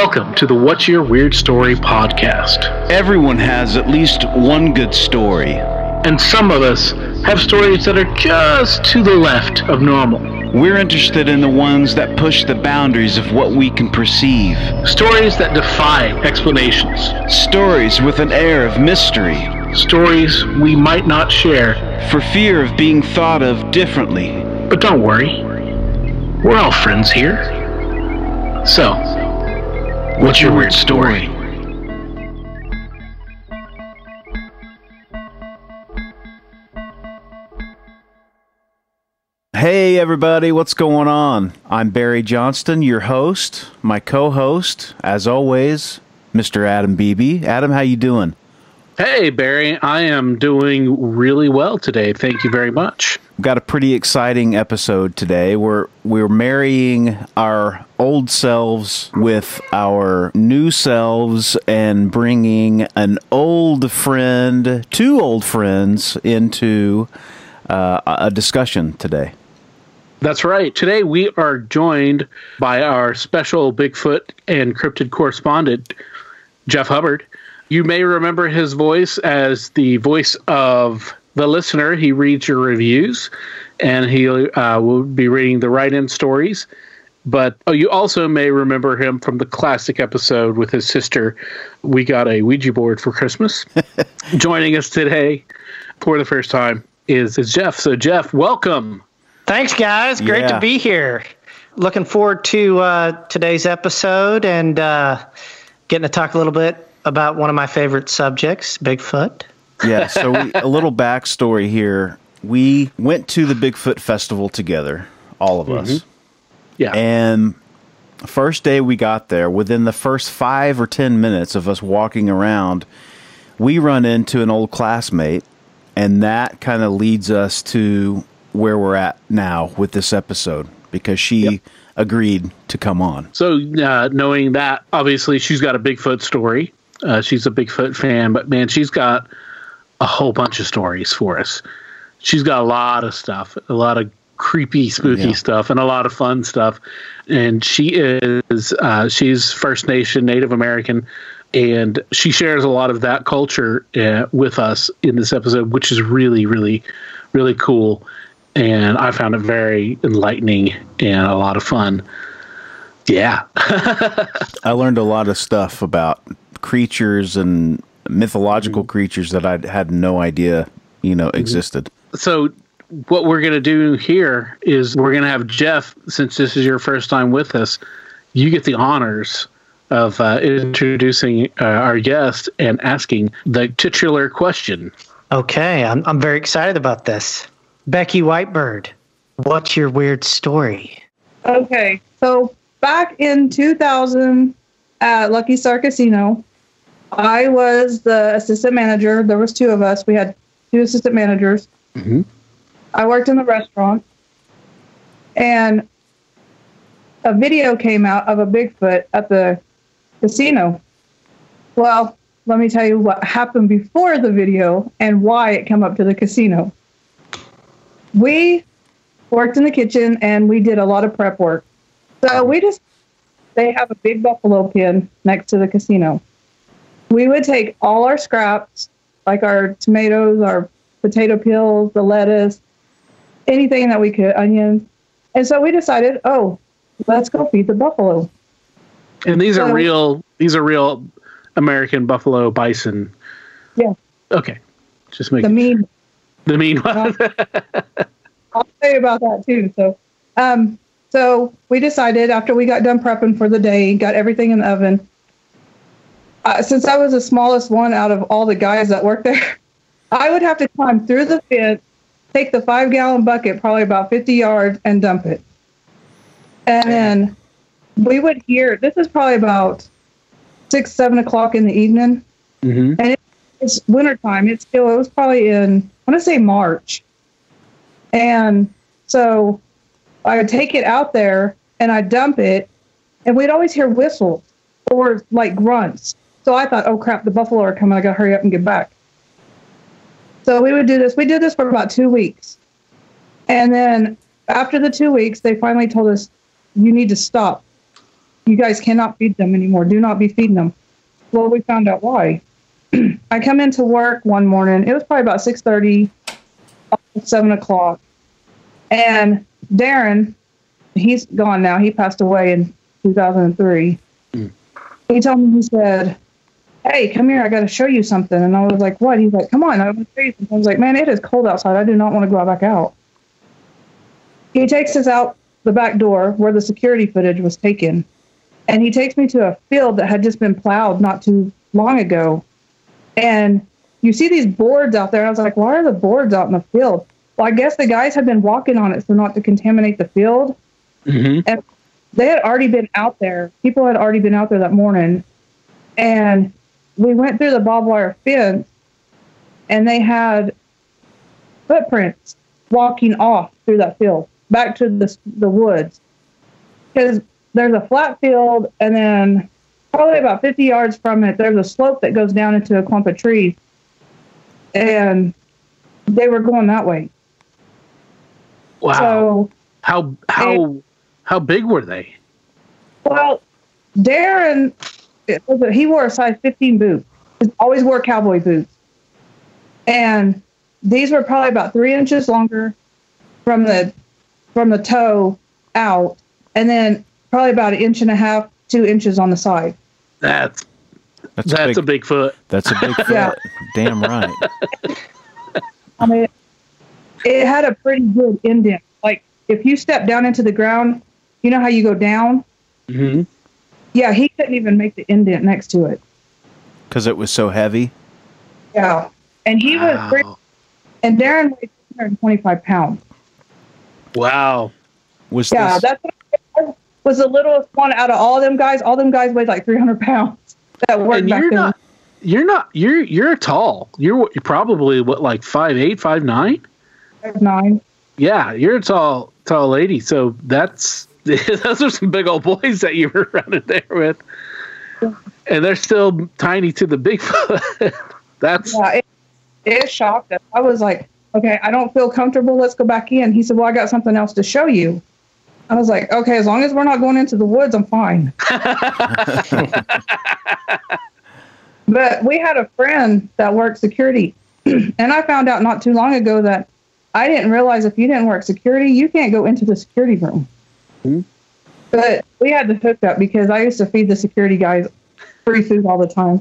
Welcome to the What's Your Weird Story podcast. Everyone has at least one good story. And some of us have stories that are just to the left of normal. We're interested in the ones that push the boundaries of what we can perceive. Stories that defy explanations. Stories with an air of mystery. Stories we might not share for fear of being thought of differently. But don't worry, we're all friends here. So, what's your weird story? Hey everybody, what's going on? I'm Barry Johnston, your host. My co-host, as always, Mr. Adam Beebe. Adam, how you doing? Hey Barry, I am doing really well today. Thank you very much. We've got a pretty exciting episode today. We're marrying our old selves with our new selves and bringing an old friend, two old friends, into a discussion today. That's right. Today we are joined by our special Bigfoot and cryptid correspondent, Jeff Hubbard. You may remember his voice as the voice of the listener. He reads your reviews, and he will be reading the write-in stories. But you also may remember him from the classic episode with his sister, We Got a Ouija Board for Christmas. Joining us today for the first time is Jeff. So, Jeff, welcome. Thanks, guys. Great to be here. Looking forward to today's episode and getting to talk a little bit about one of my favorite subjects, Bigfoot. Yeah, so a little backstory here. We went to the Bigfoot Festival together, all of us. Yeah. And the first day we got there, within the first 5 or 10 minutes of us walking around, we run into an old classmate, and that kind of leads us to where we're at now with this episode, because she agreed to come on. So knowing that, obviously, she's got a Bigfoot story. She's a Bigfoot fan, but man, she's got a whole bunch of stories for us. She's got a lot of stuff, a lot of creepy, spooky stuff, and a lot of fun stuff. And she's First Nation, Native American, and she shares a lot of that culture with us in this episode, which is really, really, really cool. And I found it very enlightening and a lot of fun. Yeah. I learned a lot of stuff about creatures and mythological creatures that I had no idea, existed. So what we're going to do here is we're going to have Jeff, since this is your first time with us, you get the honors of introducing our guest and asking the titular question. Okay, I'm very excited about this. Becky Whitebird, what's your weird story? Okay, so back in 2000 at Lucky Star Casino, I was the assistant manager. There was two of us. We had two assistant managers. Mm-hmm. I worked in the restaurant, and a video came out of a Bigfoot at the casino. Well, let me tell you what happened before the video and why it came up to the casino. We worked in the kitchen, and we did a lot of prep work. So they have a big buffalo pen next to the casino. We would take all our scraps, like our tomatoes, our potato peels, the lettuce, anything that we could, onions. And so we decided, let's go feed the buffalo. And these are real American buffalo bison. Yeah. Okay. Just make the mean one. I'll tell you about that too. So we decided after we got done prepping for the day, got everything in the oven. Since I was the smallest one out of all the guys that worked there, I would have to climb through the fence, take the 5-gallon bucket, probably about 50 yards, and dump it. And then we would hear, this is probably about 6, 7 o'clock in the evening. Mm-hmm. And it's wintertime. It was probably in, I want to say March. And so I would take it out there and I'd dump it, and we'd always hear whistles or like grunts. So I thought, oh crap, the buffalo are coming. I got to hurry up and get back. So we would do this. We did this for about 2 weeks. And then after the 2 weeks, they finally told us, you need to stop. you guys cannot feed them anymore. Do not be feeding them. Well, we found out why. I come into work one morning. It was probably about 6:30, 7 o'clock. And Darren, he's gone now. He passed away in 2003. He told me, he said, hey, come here. I got to show you something. And I was like, what? He's like, come on. I want to show you something. I was like, man, it is cold outside. I do not want to go back out. He takes us out the back door where the security footage was taken. And he takes me to a field that had just been plowed not too long ago. And you see these boards out there. I was like, why are the boards out in the field? Well, I guess the guys had been walking on it so not to contaminate the field. Mm-hmm. And they had already been out there. People had already been out there that morning. And we went through the barbed wire fence, and they had footprints walking off through that field, back to the woods. Because there's a flat field, and then probably about 50 yards from it, there's a slope that goes down into a clump of trees. And they were going that way. Wow. So, how big were they? Well, Darren, he wore a size 15 boot. He always wore cowboy boots. And these were probably about 3 inches longer from the toe out, and then probably about 1.5 inches, 2 inches on the side. That's a big foot. That's a big foot. Yeah. Damn right. I mean, it had a pretty good indent. Like, if you step down into the ground, you know how you go down? Mm-hmm. Yeah, he couldn't even make the indent next to it. Because it was so heavy? Yeah. And he was pretty, and Darren weighed 225 pounds. Wow. That's what was the littlest one out of all them guys. All them guys weighed like 300 pounds. That worked back then. You're tall. You're probably what, like 5'8", 5'9"? 5'9". Yeah, you're a tall lady. So those are some big old boys that you were running there with, and they're still tiny to the Bigfoot. It shocked us. I was like, okay, I don't feel comfortable. Let's go back in. He said, well, I got something else to show you. I was like, okay, as long as we're not going into the woods, I'm fine. But we had a friend that worked security, and I found out not too long ago that I didn't realize if you didn't work security, you can't go into the security room. Mm-hmm. But we had to hook up because I used to feed the security guys free food all the time.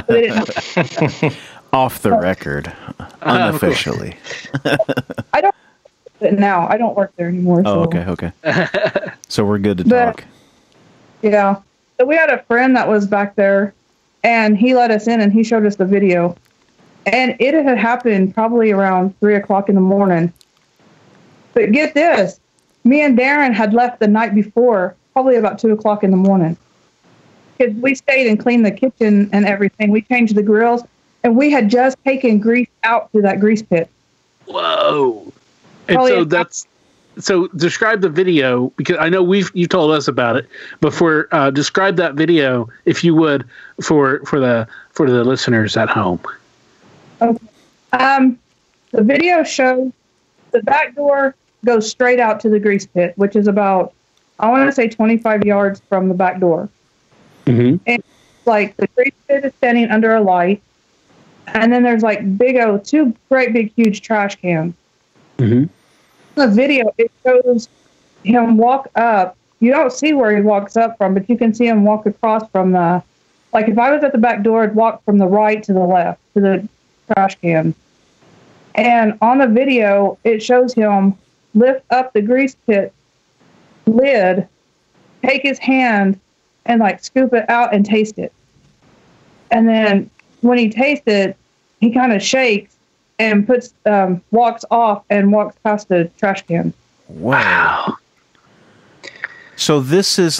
Off the record, unofficially. I don't. Now I don't work there anymore. Oh, so. Okay. So we're good to talk. Yeah. So we had a friend that was back there, and he let us in, and he showed us the video. And it had happened probably around 3 o'clock in the morning. But get this, me and Darren had left the night before, probably about 2 o'clock in the morning. Because we stayed and cleaned the kitchen and everything. We changed the grills, and we had just taken grease out through that grease pit. Whoa. And so describe the video, because I know you told us about it, but describe that video, if you would, for the listeners at home. Okay. The video shows the back door goes straight out to the grease pit, which is about, I want to say 25 yards from the back door. Mm-hmm. And like the grease pit is standing under a light, and then there's like two great big huge trash cans. Mm-hmm. In the video, it shows him walk up. You don't see where he walks up from, but you can see him walk across from like if I was at the back door, I'd walk from the right to the left to the trash can. And on the video, it shows him lift up the grease pit lid, take his hand, and like scoop it out and taste it. And then when he tastes it, he kind of shakes and walks off and walks past the trash can. Wow. So this is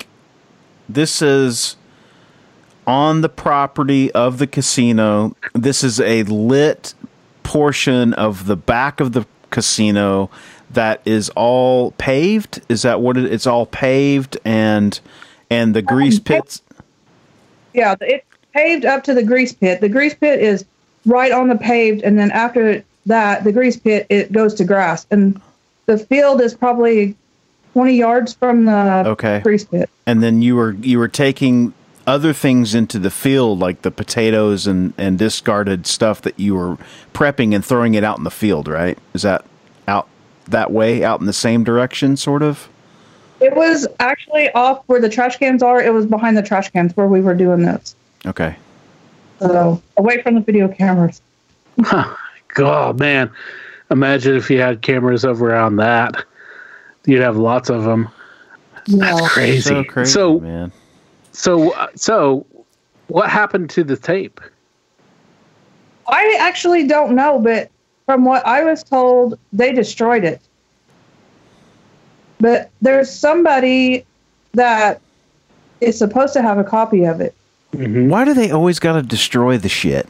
on the property of the casino. This is a lit portion of the back of the casino that is all paved. Is that what it's all paved and the grease pits? Yeah, it's paved up to the grease pit. The grease pit is right on the paved, and then after that, the grease pit, it goes to grass. And the field is probably 20 yards from the grease pit. And then you were taking other things into the field, like the potatoes and discarded stuff that you were prepping and throwing it out in the field, right? Is that out that way, out in the same direction, sort of? It was actually off where the trash cans are. It was behind the trash cans where we were doing this. Okay. So away from the video cameras. God, man. Imagine if you had cameras over on that. You'd have lots of them. That's crazy. So crazy, man. So what happened to the tape? I actually don't know, but from what I was told, they destroyed it. But there's somebody that is supposed to have a copy of it. Mm-hmm. Why do they always got to destroy the shit?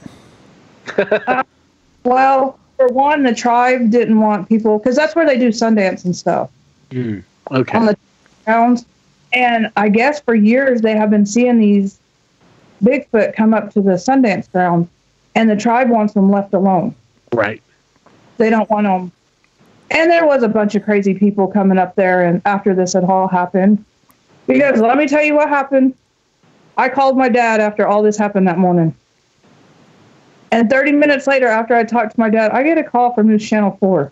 Well, for one, the tribe didn't want people, because that's where they do Sundance and stuff. Okay. On the grounds. And I guess for years they have been seeing these Bigfoot come up to the Sundance ground, and the tribe wants them left alone. Right. They don't want them. And there was a bunch of crazy people coming up there, and after this had all happened, because let me tell you what happened. I called my dad after all this happened that morning. And 30 minutes later, after I talked to my dad, I get a call from News Channel 4.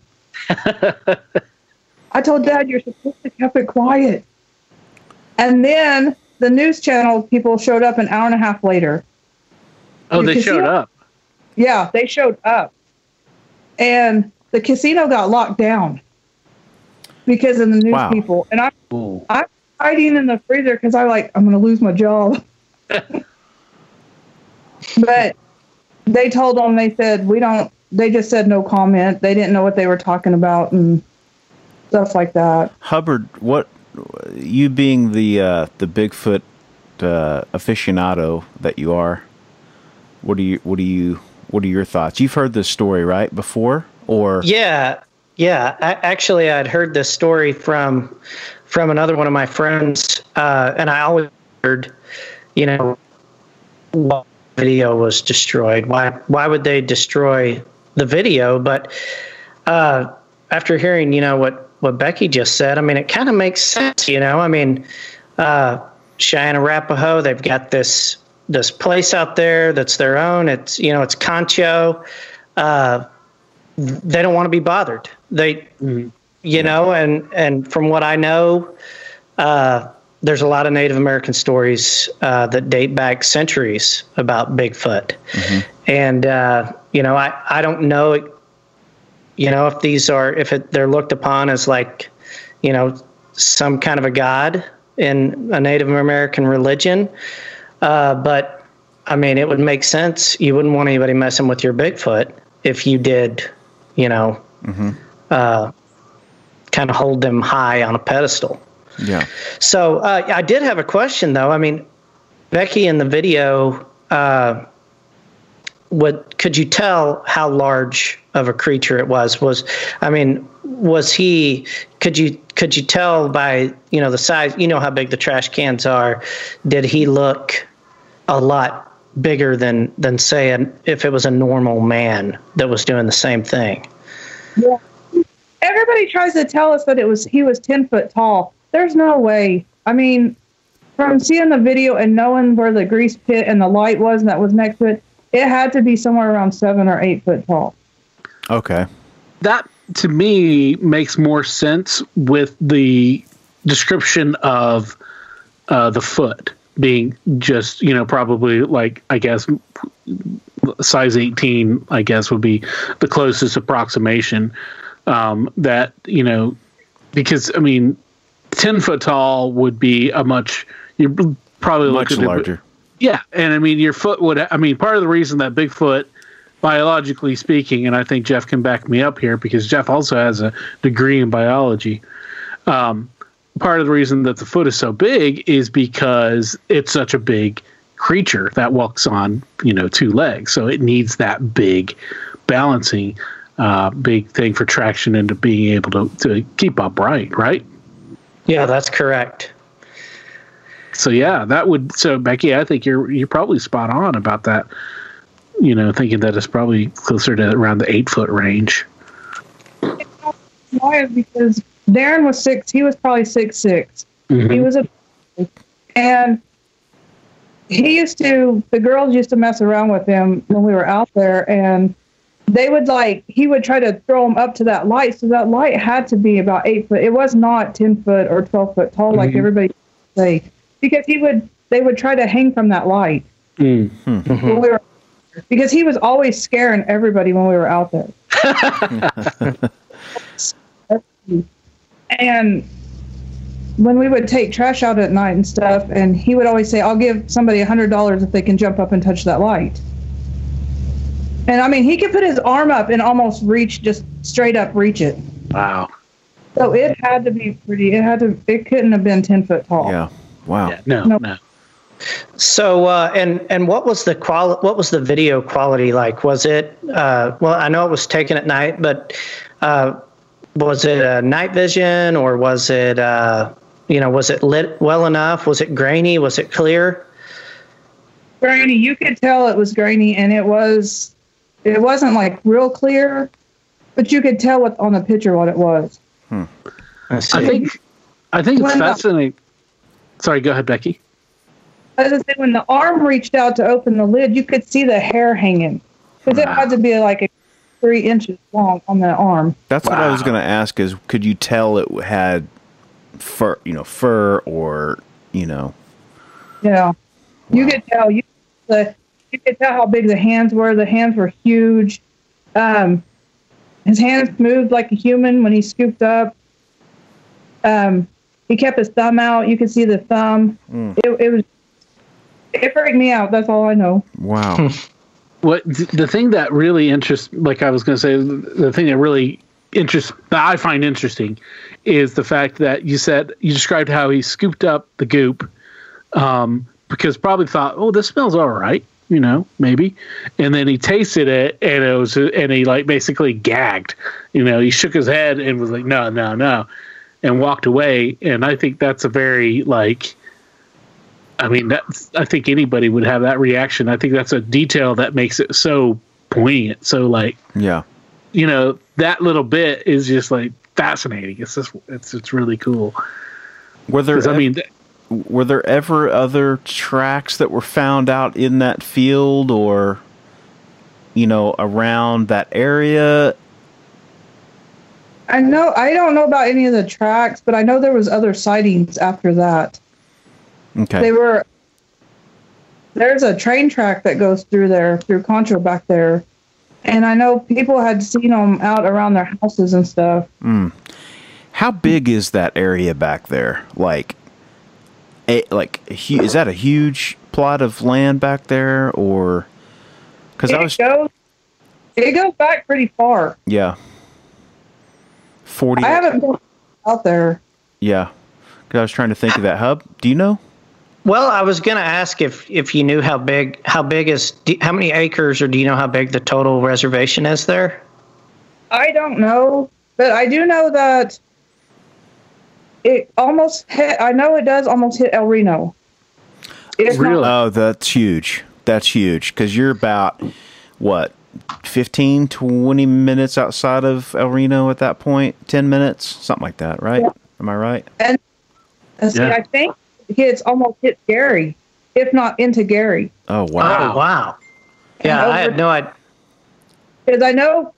I told Dad, you're supposed to keep it quiet. And then the news channel people showed up an hour and a half later. Oh, they showed up? Yeah, they showed up. And the casino got locked down because of the news people. And I'm hiding in the freezer because I'm going to lose my job. But they told them, they just said no comment. They didn't know what they were talking about and stuff like that. Hubbard, you being the Bigfoot aficionado that you are, what are your thoughts? You've heard this story, right, before? Or yeah. Actually, I'd heard this story from another one of my friends, and I always heard, why the video was destroyed. Why would they destroy the video? But after hearing, what Becky just said, I mean, it kind of makes sense. I mean, Cheyenne Arapaho, they've got this place out there that's their own. It's it's Concho. They don't want to be bothered. They, and from what I know, there's a lot of Native American stories that date back centuries about Bigfoot. Mm-hmm. And, I don't know, if they're looked upon as like, some kind of a god in a Native American religion. But I mean, it would make sense. You wouldn't want anybody messing with your Bigfoot if you did, mm-hmm. Kind of hold them high on a pedestal. Yeah. So I did have a question, though. I mean, Becky, in the video, could you tell how large of a creature it was? Could you tell by, the size, how big the trash cans are? Did he look a lot bigger than say, if it was a normal man that was doing the same thing? Yeah. Everybody tries to tell us that he was 10 foot tall. There's no way. I mean, from seeing the video and knowing where the grease pit and the light was that was next to it, it had to be somewhere around 7 or 8 foot tall. Okay. That, to me, makes more sense with the description of the foot being just, probably like, I guess, size 18, I guess, would be the closest approximation. That, because, I mean, 10 foot tall would be you're probably much larger. Yeah. And I mean, your foot part of the reason that Bigfoot, biologically speaking, and I think Jeff can back me up here because Jeff also has a degree in biology. Part of the reason that the foot is so big is because it's such a big creature that walks on, 2 legs. So it needs that big balancing, big thing for traction and to being able to keep upright, right? Yeah, that's correct. So yeah, so Becky, I think you're probably spot on about that. Thinking that it's probably closer to around the 8 foot range. Why? Because Darren was 6. He was probably 6'6". Mm-hmm. He was and the girls used to mess around with him when we were out there, and he would try to throw him up to that light. So that light had to be about 8 foot. It was not 10 foot or 12 foot tall like everybody say, because they would try to hang from that light. When because he was always scaring everybody when we were out there. And when we would take trash out at night and stuff, and he would always say, I'll give somebody $100 if they can jump up and touch that light. And I mean, he could put his arm up and almost just straight up reach it. Wow. So it had to be pretty, it couldn't have been 10 foot tall. Yeah. Wow. Yeah, no. So, and what was the video quality like? Was it, well, I know it was taken at night, but, was it night vision, or was it, was it lit well enough? Was it grainy? Was it clear? Grainy. You could tell it was grainy, and it wasn't like real clear, but you could tell on the picture what it was. I think it's fascinating. Sorry, go ahead, Becky. As I said, when the arm reached out to open the lid, you could see the hair hanging, because it had to be like 3 inches long on that arm. That's what I was going to ask, is could you tell it had fur, or, Yeah. Wow. You could tell. You could tell how big the hands were. The hands were huge. His hands moved like a human when he scooped up. He kept his thumb out. You could see the thumb. It freaked me out. That's all I know. Wow. What the thing that really interests, like I was going to say, the thing that really I find interesting is the fact that you described how he scooped up the goop, because probably thought, oh, this smells all right, maybe, and then he tasted it, and he like basically gagged, he shook his head and was like, no, and walked away. And I think that's a very I think anybody would have that reaction. I think that's a detail that makes it so poignant. So yeah, that little bit is just fascinating. It's really cool. Were there ever other tracks that were found out in that field, or around that area? I don't know about any of the tracks, but I know there was other sightings after that. Okay. There's a train track that goes through Contra back there, and I know people had seen them out around their houses and stuff. How big is that area back there? Is that a huge plot of land back there, or? Because it goes back pretty far. Yeah. 40. I haven't been out there. Yeah, because I was trying to think of that. Hub, do you know? Well, I was going to ask if you knew how many acres, or do you know how big the total reservation is there? I don't know, but I do know that it almost I know it does almost hit El Reno. Really? Oh, that's huge. That's huge, because you're about, 15, 20 minutes outside of El Reno at that point? 10 minutes? Something like that, right? Yeah. Am I right? And see, I think it's almost hit Gary, if not into Gary. Oh, wow. Oh, wow. Yeah, I had no idea. Because I know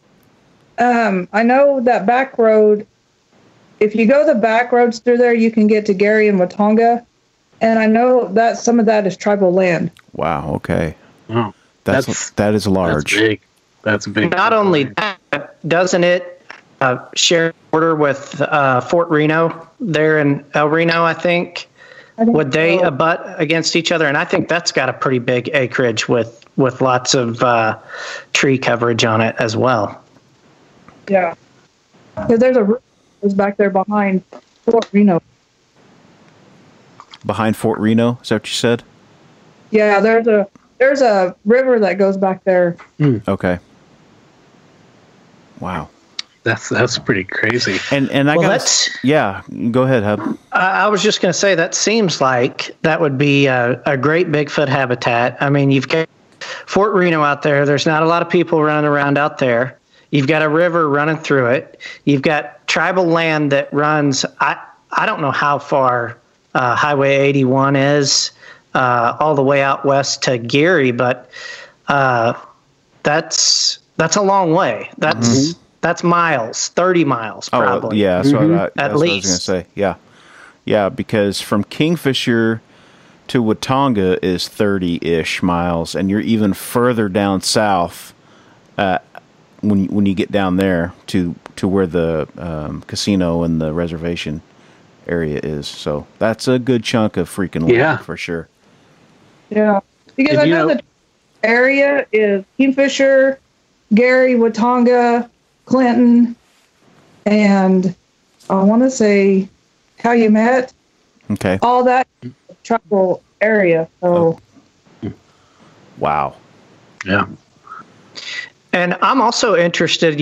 that back road, if you go the back roads through there, you can get to Gary and Watonga. And I know that some of that is tribal land. Wow, okay. Oh, that is large. That's big. That's big. Not only that, doesn't it share border with Fort Reno there in El Reno, I think? Would they abut against each other? And I think that's got a pretty big acreage with lots of tree coverage on it as well. Yeah. Because there's a river that goes back there behind Fort Reno. Behind Fort Reno? Is that what you said? Yeah, there's a river that goes back there. Okay. Wow. That's pretty crazy. And I guess, yeah, go ahead, Hub. I was just going to say, that seems like that would be a great Bigfoot habitat. I mean, you've got Fort Reno out there. There's not a lot of people running around out there. You've got a river running through it. You've got tribal land that runs. I don't know how far Highway 81 is, all the way out west to Geary, but that's a long way. That's miles, 30 miles probably. Oh, yeah, that's what I was going to say. Yeah, because from Kingfisher to Watonga is 30-ish miles, and you're even further down south when you get down there to where the casino and the reservation area is. So that's a good chunk of freaking land for sure. Yeah, because I know the area is Kingfisher, Gary, Watonga, Clinton, and I want to say Calumet. Okay. All that tribal area. So. Wow. Yeah. And I'm also interested,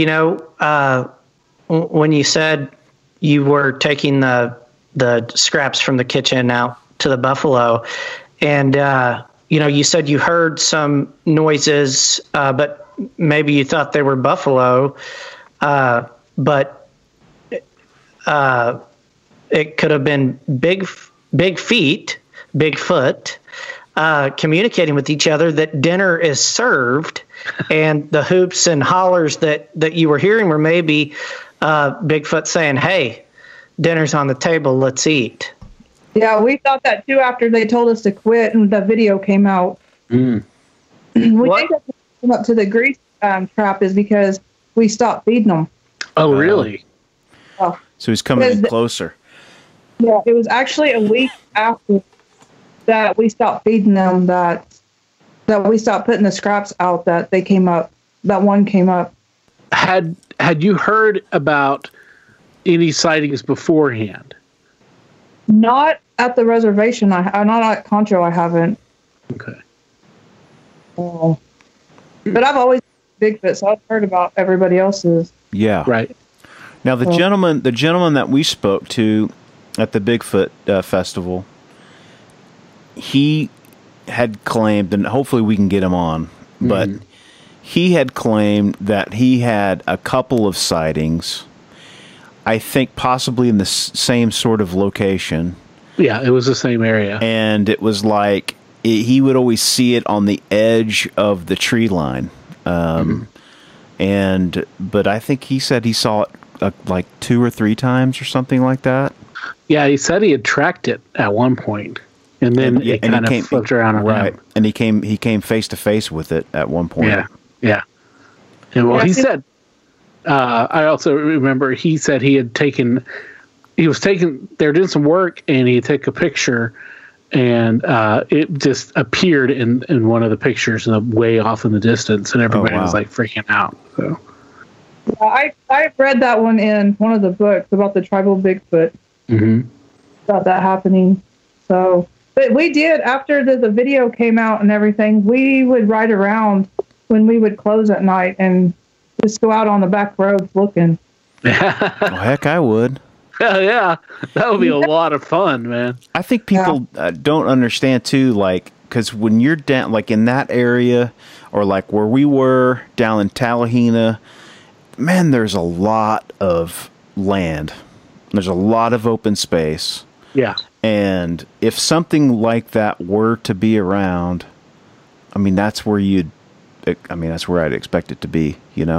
when you said you were taking the scraps from the kitchen out to the buffalo, and, you said you heard some noises, but maybe you thought they were buffalo, but it could have been big feet, Bigfoot, communicating with each other that dinner is served, and the hoops and hollers that you were hearing were maybe Bigfoot saying, "Hey, dinner's on the table, let's eat." Yeah, we thought that too after they told us to quit and the video came out. We think that came up to the grease trap is because we stopped feeding them. Oh, really? Oh. So he's coming in closer. Yeah, it was actually a week after that we stopped feeding them that we stopped putting the scraps out that they came up. That one came up. Had you heard about any sightings beforehand? Not at the reservation. Not at Concho. I haven't. Okay. But I've always Bigfoot, so I've heard about everybody else's. Yeah. Right. Now the gentleman that we spoke to at the Bigfoot festival, he had claimed, and hopefully we can get him on, but he had claimed that he had a couple of sightings, I think possibly in the same sort of location. Yeah, it was the same area. And it was like he would always see it on the edge of the tree line. But I think he said he saw it like 2 or 3 times or something like that. Yeah, he said he had tracked it at one point, and then it kind of flipped around. Right, and he came face to face with it at one point. Yeah. And well, he said. I also remember he said they were doing some work, and he took a picture, and it just appeared in one of the pictures way off in the distance, and everybody was like freaking out. So. I read that one in one of the books about the tribal Bigfoot. About that happening. So, but we did, after the video came out and everything, we would ride around when we would close at night and just go out on the back roads looking. Oh, heck, I would. Hell yeah. That would be a lot of fun, man. I think people don't understand, too, like, because when you're down, like in that area, or like where we were down in Tallahena, man, there's a lot of land. There's a lot of open space. Yeah. And if something like that were to be around, I mean, that's where that's where I'd expect it to be,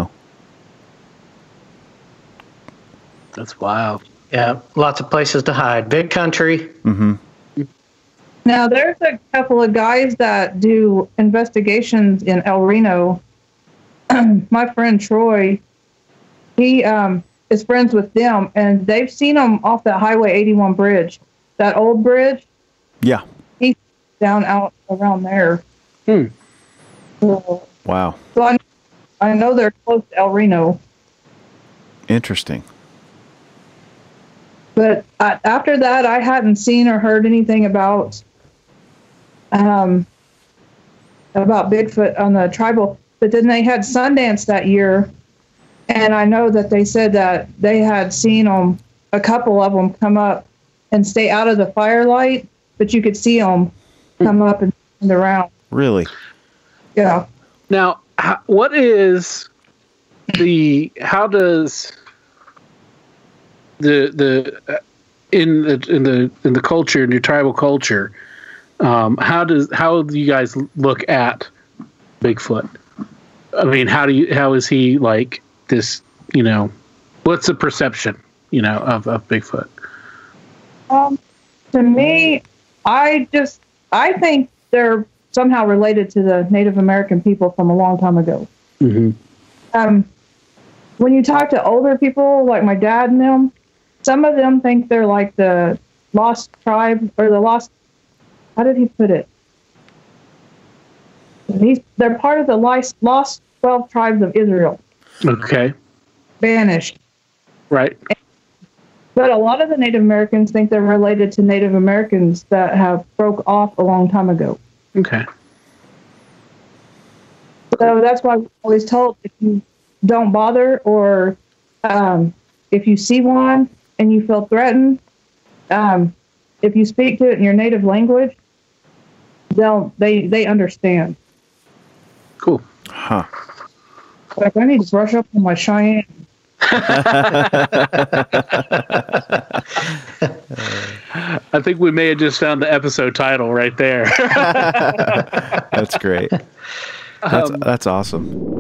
That's wild. Yeah, lots of places to hide. Big country. Now, there's a couple of guys that do investigations in El Reno. My friend Troy, he is friends with them, and they've seen them off that Highway 81 bridge, that old bridge. Yeah. He's down out around there. So, wow. So I know they're close to El Reno. Interesting. But after that, I hadn't seen or heard anything about Bigfoot on the tribal. But then they had Sundance that year, and I know that they said that they had seen them, a couple of them come up and stay out of the firelight, but you could see them come up and around. Really? Yeah. Now, what is how does in the culture, in your tribal culture, how do you guys look at Bigfoot? I mean, how is he like this? What's the perception of Bigfoot? To me, I think they're somehow related to the Native American people from a long time ago. Mm-hmm. When you talk to older people, like my dad and them, some of them think they're like the lost tribe or the lost. How did he put it? They're part of the lost 12 tribes of Israel. Okay. Banished. Right. But a lot of the Native Americans think they're related to Native Americans that have broke off a long time ago. Okay. So that's why we're always told if you don't bother or if you see one and you feel threatened, if you speak to it in your native language, they understand. Cool. Huh. Like I need to brush up on my Cheyenne. I think we may have just found the episode title right there. That's great. That's awesome.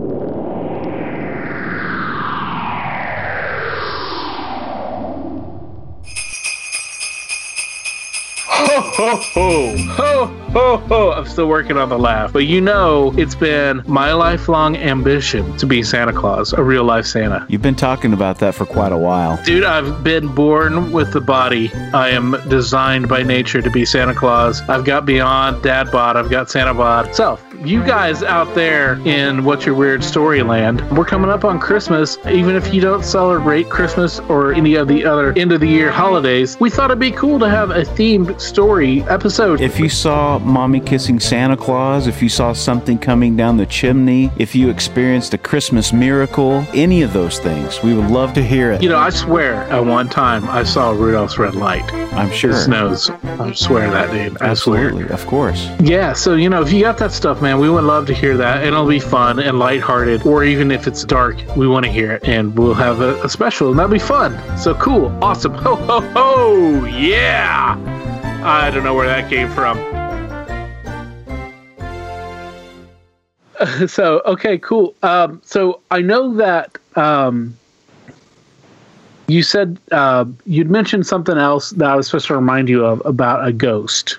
Ho, ho, ho, ho, ho. I'm still working on the laugh. But it's been my lifelong ambition to be Santa Claus, a real life Santa. You've been talking about that for quite a while. Dude, I've been born with the body. I am designed by nature to be Santa Claus. I've got Beyond, Dad Bod, I've got Santa Bod. So, you guys out there in What's Your Weird Story land, we're coming up on Christmas. Even if you don't celebrate Christmas or any of the other end of the year holidays, we thought it'd be cool to have a themed story episode. If you saw Mommy kissing Santa Claus, if you saw something coming down the chimney, if you experienced a Christmas miracle, any of those things, we would love to hear it. I swear at one time I saw Rudolph's Red Light. I'm sure. It snows. I swear that, dude. Absolutely. Of course. Yeah, so, if you got that stuff, man, we would love to hear that. It'll be fun and lighthearted, or even if it's dark, we want to hear it, and we'll have a special, and that'll be fun. So cool. Awesome. Ho, ho, ho. Yeah. I don't know where that came from. So, okay, cool. So I know that you said you'd mentioned something else that I was supposed to remind you of about a ghost.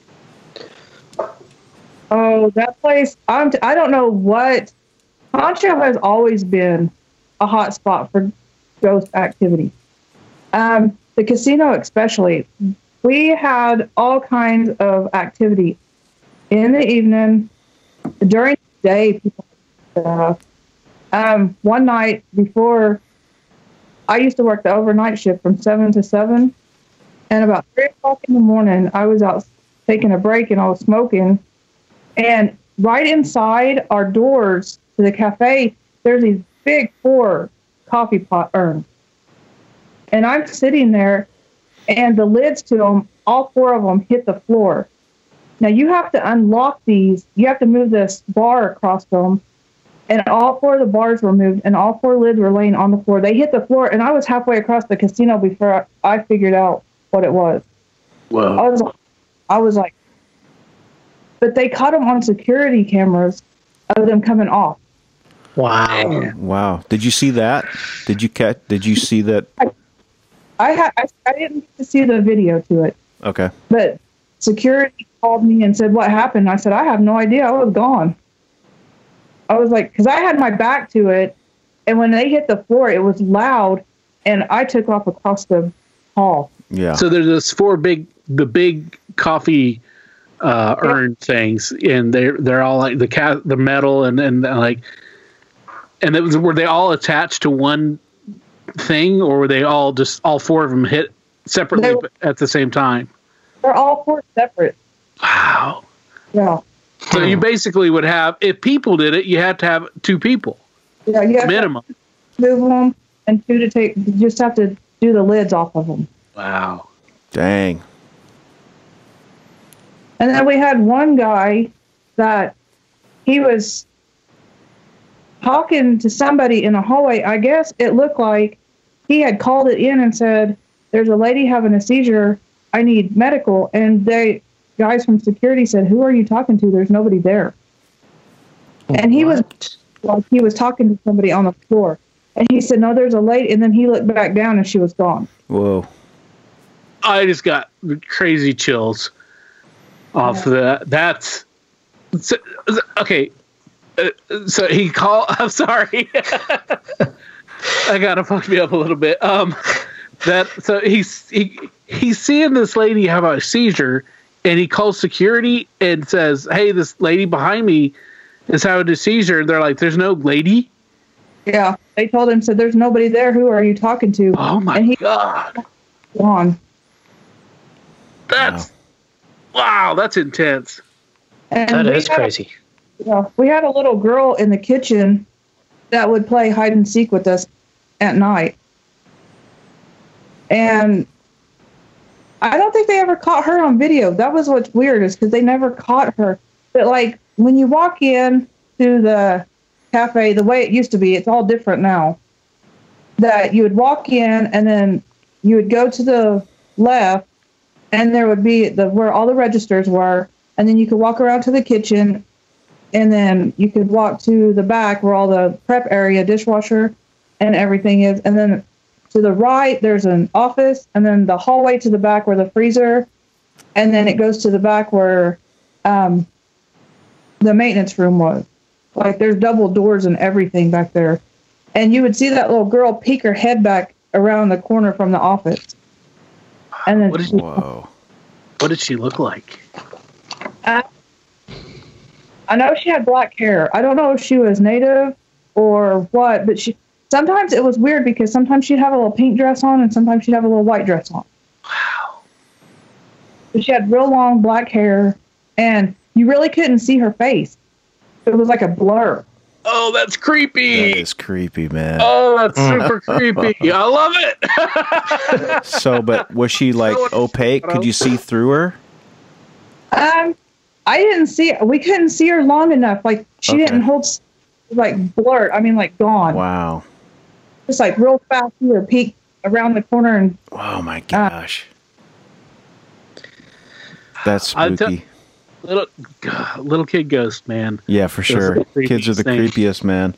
Oh, that place! I don't know what. Poncho has always been a hot spot for ghost activity. The casino, especially, we had all kinds of activity in the evening, during the day. People, one night before, I used to work the overnight shift from 7 to 7, and about 3 o'clock in the morning, I was out taking a break and I was smoking. And right inside our doors to the cafe, there's these big 4 coffee pot urns. And I'm sitting there, and the lids to them, all 4 of them hit the floor. Now, you have to unlock these. You have to move this bar across them. And all 4 of the bars were moved, and all 4 lids were laying on the floor. They hit the floor, and I was halfway across the casino before I figured out what it was. Wow. I was like, but they caught them on security cameras of them coming off. Wow. Wow. Did you see that? Did you see that? I didn't get to see the video to it. Okay. But security called me and said, what happened? I said, I have no idea. I was gone. I was like, because I had my back to it, and when they hit the floor, it was loud, and I took off across the hall. Yeah. So there's this the big coffee urn things, and they're all like the metal and like, and it was, were they all attached to one thing, or were they all 4 of them hit separately at the same time? They're all 4 separate. Wow. Yeah. So you basically would have, if people did it, you had to have 2 people. Yeah, you have minimum. To move them, and 2 to take. You just have to do the lids off of them. Wow. Dang. And then we had one guy that he was talking to somebody in a hallway. I guess it looked like he had called it in and said, "There's a lady having a seizure. I need medical." And guys from security said, "Who are you talking to? There's nobody there." And he was talking to somebody on the floor. And he said, "No, there's a lady." And then he looked back down and she was gone. Whoa. I just got crazy chills off of that. That's okay. So he called. I'm sorry. I gotta fuck me up a little bit. So he's seeing this lady have a seizure, and he calls security and says, "Hey, this lady behind me is having a seizure." And they're like, "There's no lady." Yeah, they told him, said, "There's nobody there. Who are you talking to?" Oh my God! Gone. Wow, that's intense. And that is crazy. We had a little girl in the kitchen that would play hide and seek with us at night. And I don't think they ever caught her on video. That was what's weird, is because they never caught her. But like when you walk in to the cafe, the way it used to be, it's all different now. That you would walk in and then you would go to the left, and there would be where all the registers were, and then you could walk around to the kitchen, and then you could walk to the back where all the prep area, dishwasher, and everything is, and then to the right there's an office, and then the hallway to the back where the freezer, and then it goes to the back where the maintenance room was. Like there's double doors and everything back there, and you would see that little girl peek her head back around the corner from the office. And then Whoa. What did she look like? I know she had black hair. I don't know if she was Native or what, but sometimes it was weird because sometimes she'd have a little pink dress on and sometimes she'd have a little white dress on. Wow. But she had real long black hair, and you really couldn't see her face. It was like a blur. Oh, that's creepy. That is creepy, man. Oh, that's super creepy. I love it. So, but was she like opaque? Could you see through her? I didn't see. We couldn't see her long enough. Like she didn't hold, like blurred. I mean, like gone. Wow. Just like real fast, you would peek around the corner and. Oh my gosh. That's spooky. Little kid ghost, man. Yeah, for sure. Kids are the creepiest, man.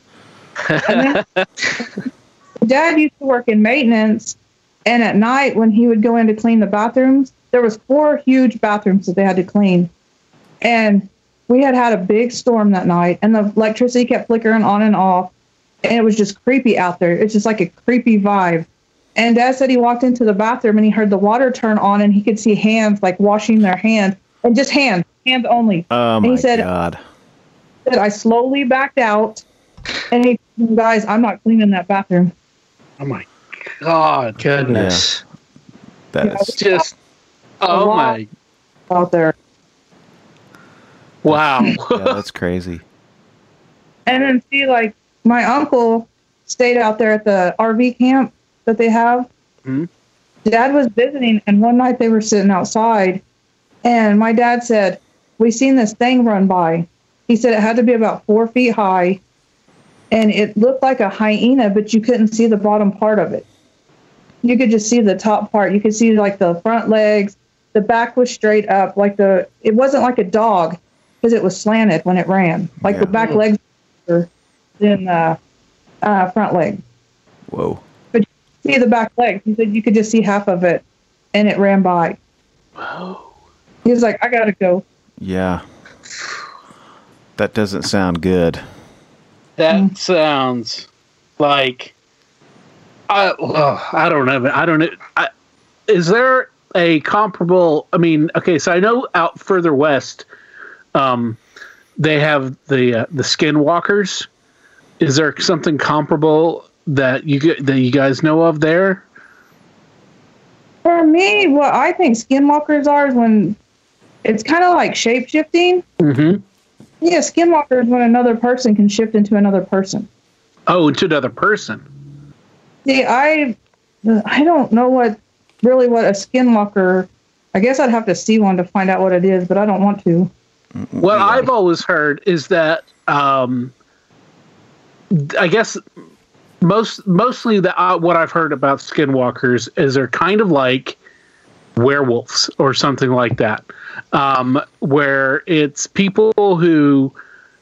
Dad used to work in maintenance, and at night when he would go in to clean the bathrooms, there was 4 huge bathrooms that they had to clean. And we had a big storm that night, and the electricity kept flickering on and off, and it was just creepy out there. It's just like a creepy vibe. And Dad said he walked into the bathroom and he heard the water turn on, and he could see hands like washing their hands, and just hands only. Oh and my he said, God. I slowly backed out, and he said, "Guys, I'm not cleaning that bathroom." Oh my God. Goodness. Yeah. That is Just, oh my. Out there. Wow. yeah, that's crazy. And then see, like, my uncle stayed out there at the RV camp that they have. Mm-hmm. Dad was visiting, and one night they were sitting outside, and my dad said, "We seen this thing run by." He said it had to be about 4 feet high, and it looked like a hyena, but you couldn't see the bottom part of it. You could just see the top part. You could see, like, the front legs. The back was straight up. It wasn't like a dog, because it was slanted when it ran. Like the back legs were than the front leg. Whoa. But you could see the back legs. He said you could just see half of it, and it ran by. Wow. He was like, "I gotta go." Yeah. That doesn't sound good. That sounds like I don't know. Is there a comparable? I mean, okay, so I know out further west, they have the skinwalkers. Is there something comparable that you guys know of there? For me, what I think skinwalkers are is when it's kind of like shape-shifting. Mm-hmm. Yeah, skinwalkers when another person can shift into another person. Oh, into another person. See, I don't know what a skinwalker. I guess I'd have to see one to find out what it is, but I don't want to. What I've always heard is that I guess mostly what I've heard about skinwalkers is they're kind of like werewolves or something like that, where it's people who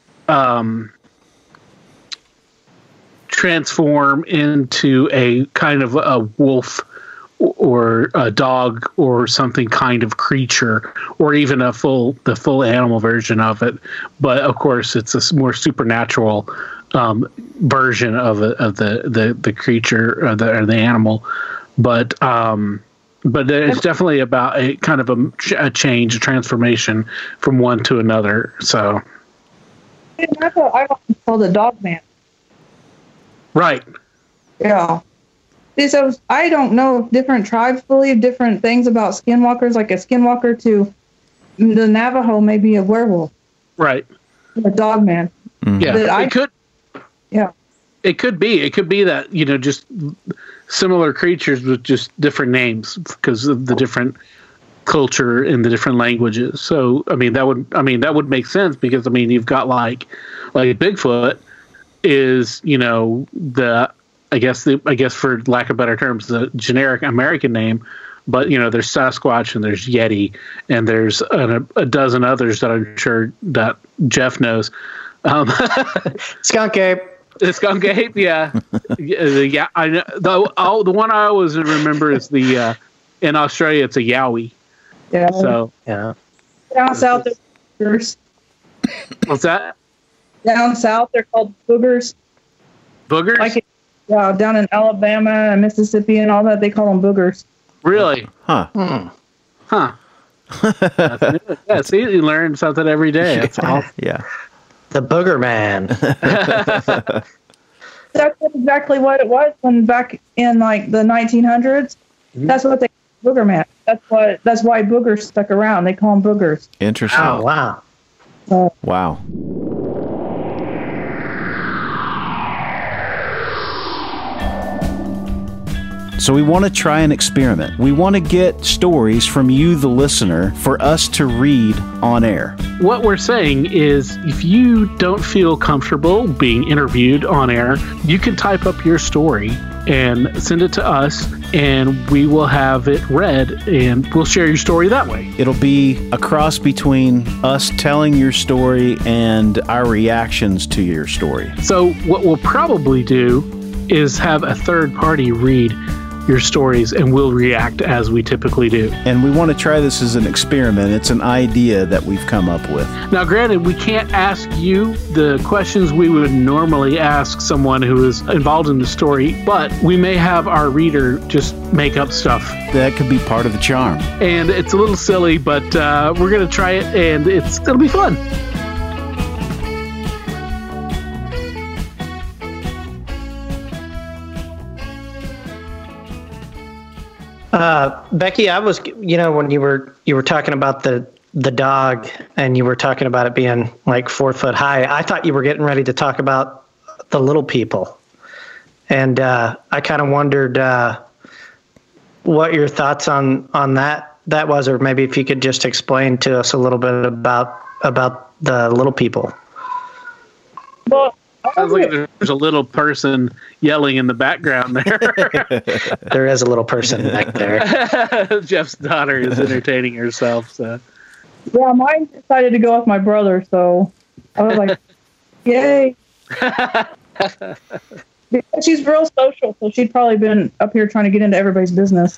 transform into a kind of a wolf or a dog or something kind of creature, or even the full animal version of it. But of course, it's a more supernatural version of the creature or the animal. But it's definitely about a kind of a change, a transformation from one to another. So I've often called a dog man. Right. Yeah. So I don't know if different tribes believe different things about skinwalkers. Like a skinwalker to the Navajo may be a werewolf. Right. A dog man. Yeah. It could. Yeah. It could be. It could be that, just similar creatures with just different names because of the different culture and the different languages. So, that would make sense because, you've got like Bigfoot is, I guess for lack of better terms, the generic American name, but there's Sasquatch and there's Yeti and there's a dozen others that I'm sure that Jeff knows. Skunk ape. The skunk ape, yeah, yeah. I know the one I always remember is the in Australia it's a yowie. Yeah. So yeah. Down south, they're boogers. What's that? Down south, they're called boogers. Boogers? Like down in Alabama and Mississippi and all that, they call them boogers. Really? Huh. Huh. Yeah, see, you learn something every day. That's awesome. Yeah. The Booger Man. That's exactly what it was when back in like the 1900s. Mm-hmm. That's what they call Booger Man. That's why boogers stuck around. They call them boogers. Interesting. Oh, wow. Wow. So we want to try an experiment. We want to get stories from you, the listener, for us to read on air. What we're saying is if you don't feel comfortable being interviewed on air, you can type up your story and send it to us, and we will have it read, and we'll share your story that way. It'll be a cross between us telling your story and our reactions to your story. So what we'll probably do is have a third party read your stories, and we'll react as we typically do. And we want to try this as an experiment. It's an idea that we've come up with. Now, granted, we can't ask you the questions we would normally ask someone who is involved in the story, but we may have our reader just make up stuff. That could be part of the charm. And it's a little silly, but we're going to try it, and it'll be fun. Becky, I was, when you were talking about the dog and you were talking about it being like 4 foot high, I thought you were getting ready to talk about the little people. And I kind of wondered what your thoughts on that was, or maybe if you could just explain to us a little bit about the little people. Well, sounds like there's a little person yelling in the background there. There is a little person back there. Jeff's daughter is entertaining herself. So. Yeah, mine decided to go with my brother, so I was like, yay. Because she's real social, so she'd probably been up here trying to get into everybody's business.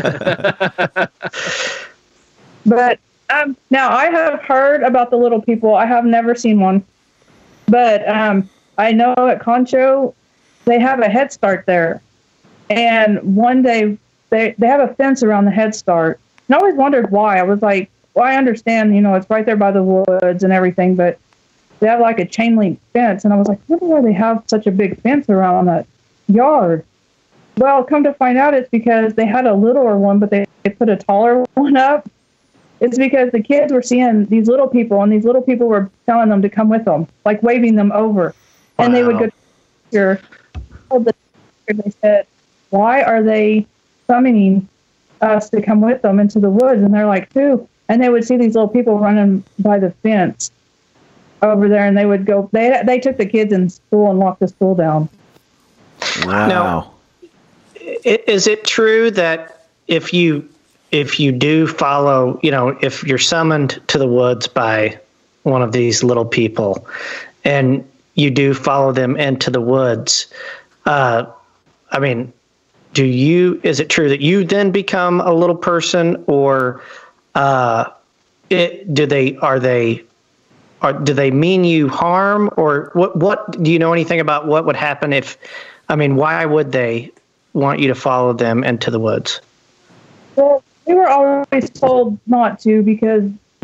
But now I have heard about the little people. I have never seen one. But I know at Concho, they have a Head Start there. And one day, they have a fence around the Head Start. And I always wondered why. I was like, well, I understand, it's right there by the woods and everything, but they have like a chain link fence. And I was like, I wonder why they have such a big fence around that yard. Well, come to find out, it's because they had a littler one, but they put a taller one up. It's because the kids were seeing these little people, and these little people were telling them to come with them, like waving them over. Wow. And they would go here. They said, why are they summoning us to come with them into the woods? And they're like, who? And they would see these little people running by the fence. over there, and they would go. They took the kids in school and locked the school down. Wow. Now, is it true that if you do follow, if you're summoned to the woods by one of these little people, and you do follow them into the woods, is it true that you then become a little person, or do they mean you harm, or what do you know anything about what would happen why would they want you to follow them into the woods? Well, we were always told not to because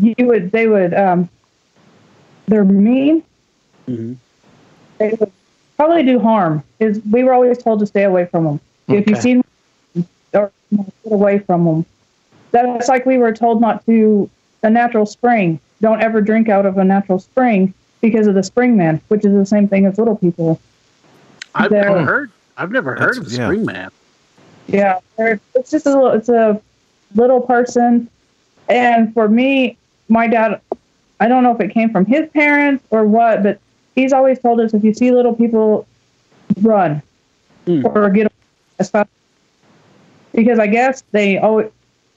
they're mean. Mm-hmm. They would probably do harm. We were always told to stay away from them. Okay. If you see them, or get away from them. That's like we were told not to a natural spring. Don't ever drink out of a natural spring because of the spring man, which is the same thing as little people. I've never heard of the spring man. Yeah, it's just it's a little person. And for me, my dad, I don't know if it came from his parents or what, but he's always told us if you see little people, run or get as fast. Because I guess they always,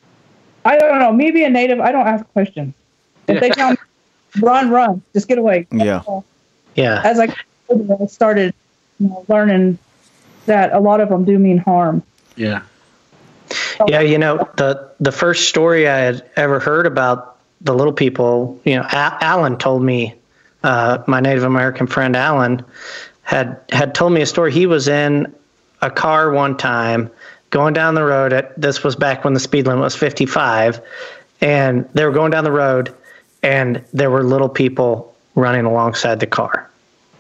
I don't know, me being a native, I don't ask questions. If they tell me, run, just get away. Yeah. Yeah. As I started learning that a lot of them do mean harm. Yeah. Yeah, the first story I had ever heard about the little people, Alan told me, my Native American friend Alan had told me a story. He was in a car one time going down the road. This was back when the speed limit was 55, and they were going down the road, and there were little people running alongside the car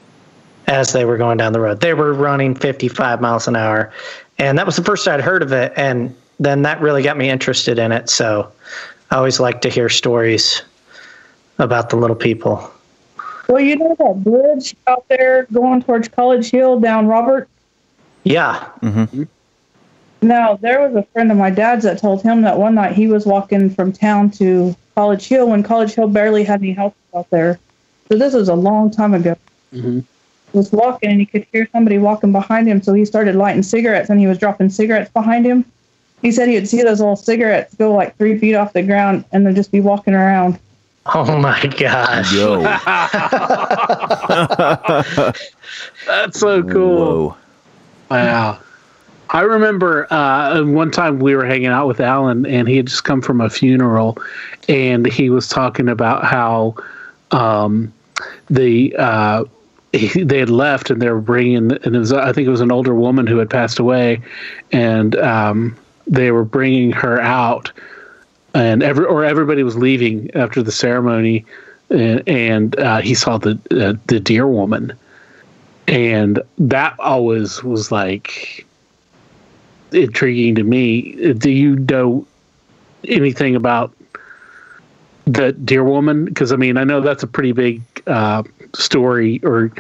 as they were going down the road. They were running 55 miles an hour, and that was the first I'd heard of it, and then that really got me interested in it. So I always like to hear stories about the little people. Well, you know that bridge out there going towards College Hill down Robert? Yeah. Mm-hmm. Now, there was a friend of my dad's that told him that one night he was walking from town to College Hill when College Hill barely had any houses out there. So this was a long time ago. Mm-hmm. He was walking and he could hear somebody walking behind him, so he started lighting cigarettes and he was dropping cigarettes behind him. He said he would see those little cigarettes go like 3 feet off the ground and then just be walking around. Oh my gosh. Yo. That's so cool. Whoa. Wow. I remember one time we were hanging out with Alan, and he had just come from a funeral, and he was talking about how they had left, and they were bringing, and I think it was an older woman who had passed away, and they were bringing her out, and everybody was leaving after the ceremony, and he saw the deer woman, and that always was like intriguing to me. Do you know anything about the deer woman? Because I know that's a pretty big story, or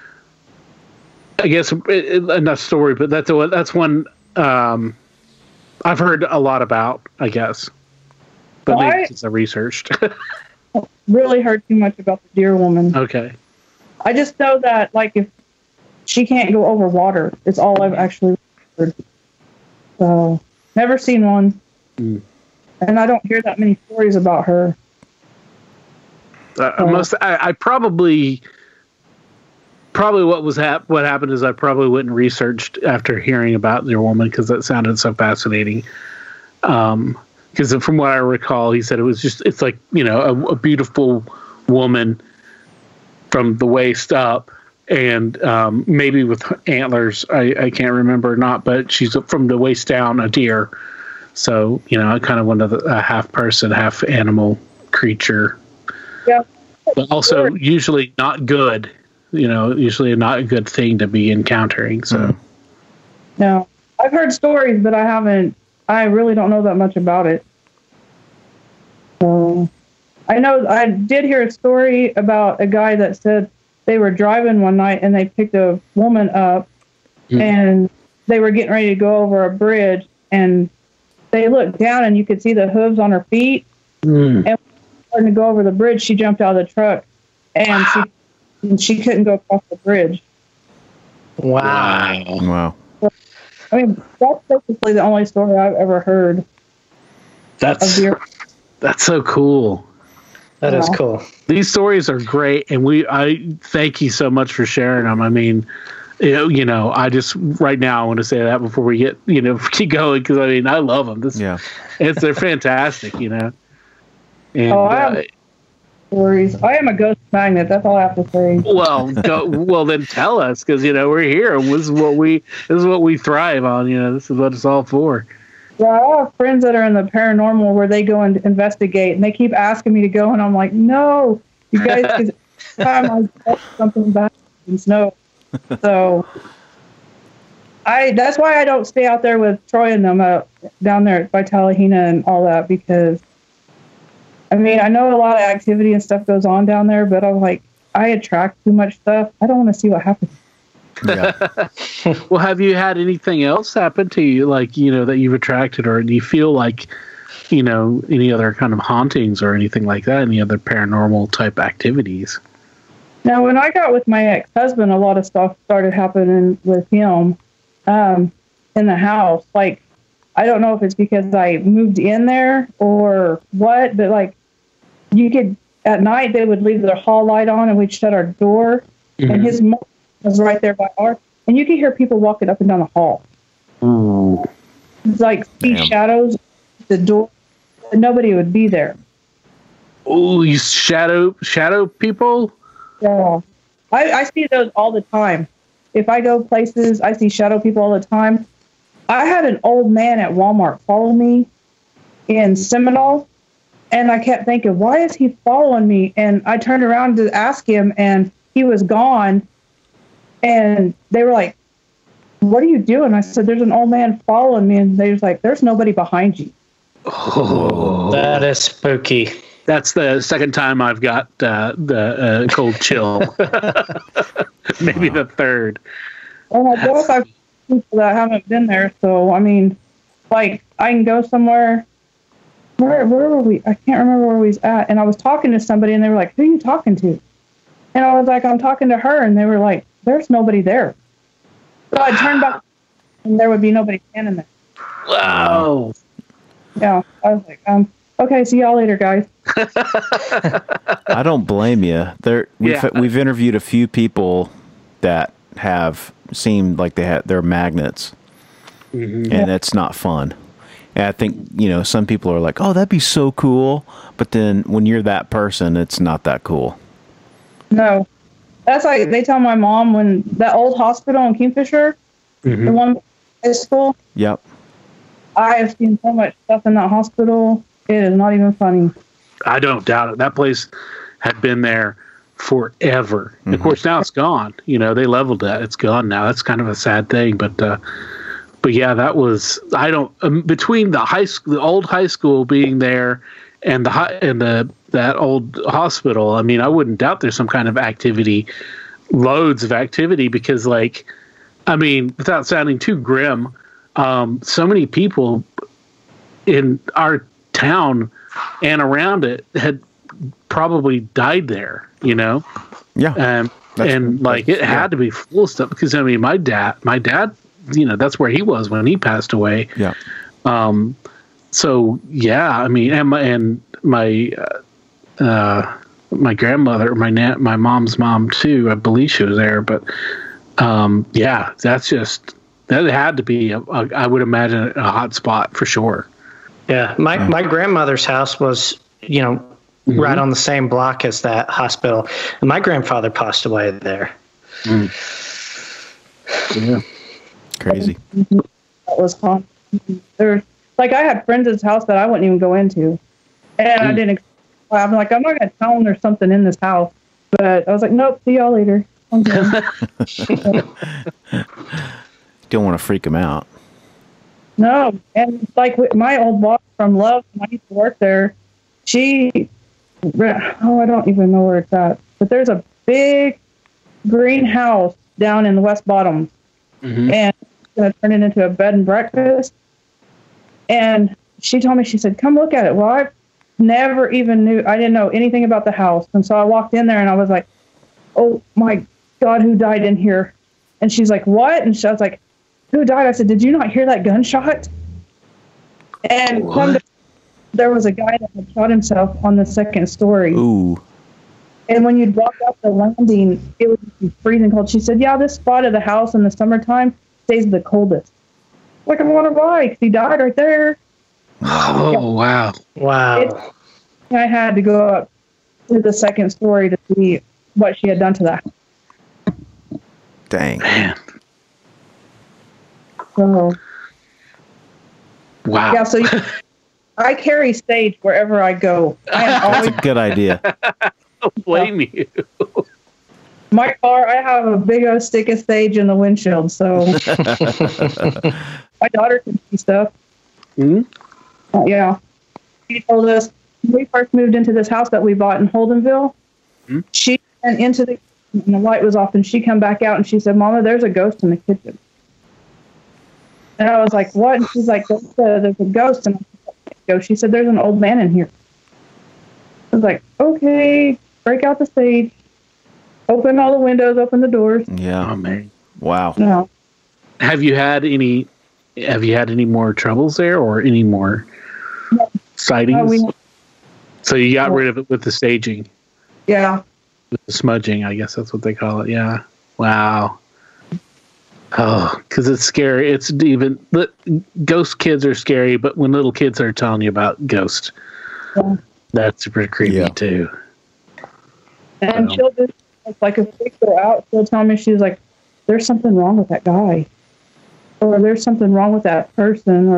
I guess not story, but that's one I've heard a lot about, I guess. But maybe since I researched. Really heard too much about the deer woman. Okay. I just know that, like, if she can't go over water, it's all I've actually heard. So, never seen one. And I don't hear that many stories about her. I probably what happened is I probably went and researched after hearing about their woman, because that sounded so fascinating. Because from what I recall, he said it's like, a beautiful woman from the waist up, and maybe with antlers. I can't remember or not, but she's from the waist down a deer. So, kind of one of a half person, half animal creature. Yeah. But also usually not good, usually not a good thing to be encountering. So, No, I've heard stories, but I really don't know that much about it. So, I know I did hear a story about a guy that said they were driving one night and they picked a woman up and they were getting ready to go over a bridge, and they looked down and you could see the hooves on her feet. And starting to go over the bridge, she jumped out of the truck and she couldn't go across the bridge. Wow. Wow. I mean, that's basically the only story I've ever heard. That's so cool. That is cool. These stories are great, and I thank you so much for sharing them. I mean, I just right now I want to say that before we get keep going, because I mean I love them. They're fantastic, And I have stories. I am a ghost magnet. That's all I have to say. Well, then tell us, because we're here, and this is what we thrive on. This is what it's all for. Yeah, I have friends that are in the paranormal where they go and investigate, and they keep asking me to go, and I'm like, no, you guys, because time I get something bad happens, no. So that's why I don't stay out there with Troy and them down there by Talihina and all that, because I mean, I know a lot of activity and stuff goes on down there, but I'm like, I attract too much stuff. I don't want to see what happens. Yeah. Well, have you had anything else happen to you, like, that you've attracted, or do you feel like, any other kind of hauntings or anything like that, any other paranormal type activities? Now, when I got with my ex-husband, a lot of stuff started happening with him in the house. Like, I don't know if it's because I moved in there or what, but like, at night, they would leave their hall light on and we'd shut our door, and his mom was right there by ours, and you could hear people walking up and down the hall. Ooh. It's like see shadows at the door, but nobody would be there. Oh, you shadow people? Yeah. I see those all the time. If I go places, I see shadow people all the time. I had an old man at Walmart follow me in Seminole, and I kept thinking, why is he following me? And I turned around to ask him, and he was gone. And they were like, what are you doing? I said, there's an old man following me. And they was like, there's nobody behind you. Oh, that is spooky. That's the second time I've got the cold chill. Maybe the third. And I guess I've people that haven't been there. So, I mean, like, I can go somewhere. Where were we? I can't remember where we was at. And I was talking to somebody, and they were like, who are you talking to? And I was like, I'm talking to her. And they were like, there's nobody there. So I turned back, and there would be nobody standing there. Wow. Yeah. I was like, okay, see y'all later, guys. I don't blame you. We've interviewed a few people that have seemed like they're magnets, and it's not fun. And I think some people are like, "Oh, that'd be so cool," but then when you're that person, it's not that cool. No, that's like they tell my mom when that old hospital in Kingfisher, the one at school. Yep. I have seen so much stuff in that hospital. It is not even funny. I don't doubt it. That place had been there forever. Mm-hmm. Of course, now it's gone. They leveled that. It's gone now. That's kind of a sad thing. But yeah, that was. I don't between the old high school being there and that old hospital. I mean, I wouldn't doubt there's some kind of activity, loads of activity, because without sounding too grim, so many people in our town and around it had probably died there, Yeah. It had to be full of stuff, because my dad, that's where he was when he passed away. Yeah. So yeah, and my grandmother, my mom's mom too, I believe she was there, but yeah, that had to be I would imagine a hot spot for sure. Yeah, my grandmother's house was, right on the same block as that hospital. And my grandfather passed away there. Mm. Yeah. Crazy. That was fun. I had friends at his house that I wouldn't even go into. And I didn't. I'm like, I'm not going to tell them there's something in this house. But I was like, nope, see y'all later. I'm good. Don't want to freak them out. No, and with my old boss from Love, when I used to work there, I don't even know where it's at, but there's a big greenhouse down in the West Bottoms, and it's going to turn it into a bed and breakfast. And she told me, she said, come look at it. Well, never even knew. I didn't know anything about the house. And so I walked in there and I was like, oh my God, who died in here? And she's like, what? And I was like, who died? I said, did you not hear that gunshot? And there was a guy that had shot himself on the second story. Ooh. And when you'd walk up the landing, it would be freezing cold. She said, yeah, this spot of the house in the summertime stays the coldest. Like, I wonder why, 'cause he died right there. Oh, wow. Wow. I had to go up to the second story to see what she had done to that. Dang. Man. So, Wow. yeah, so I carry sage wherever I go. I am That's always, a good idea. Don't blame you. my car, I have a big old stick of sage in the windshield, so my daughter can see stuff. Hmm? Yeah. She told us when we first moved into this house that we bought in Holdenville, she went into the and the light was off, and she come back out and she said, Mama, there's a ghost in the kitchen. And I was like, what? And she's like, there's a ghost. And she said, there's an old man in here. I was like, okay, break out the sage, open all the windows, open the doors. Yeah. Oh, man. Wow. No. Have you had any more troubles there or any more sightings? So you got rid of it with the staging, Yeah. with the smudging, I guess that's what they call it. Yeah. Wow. Oh, because it's scary. It's even ghost kids are scary, but when little kids are telling you about ghosts, that's super creepy too. And she'll just, like, if we go out, she'll tell me, she's like, there's something wrong with that guy. Or there's something wrong with that person.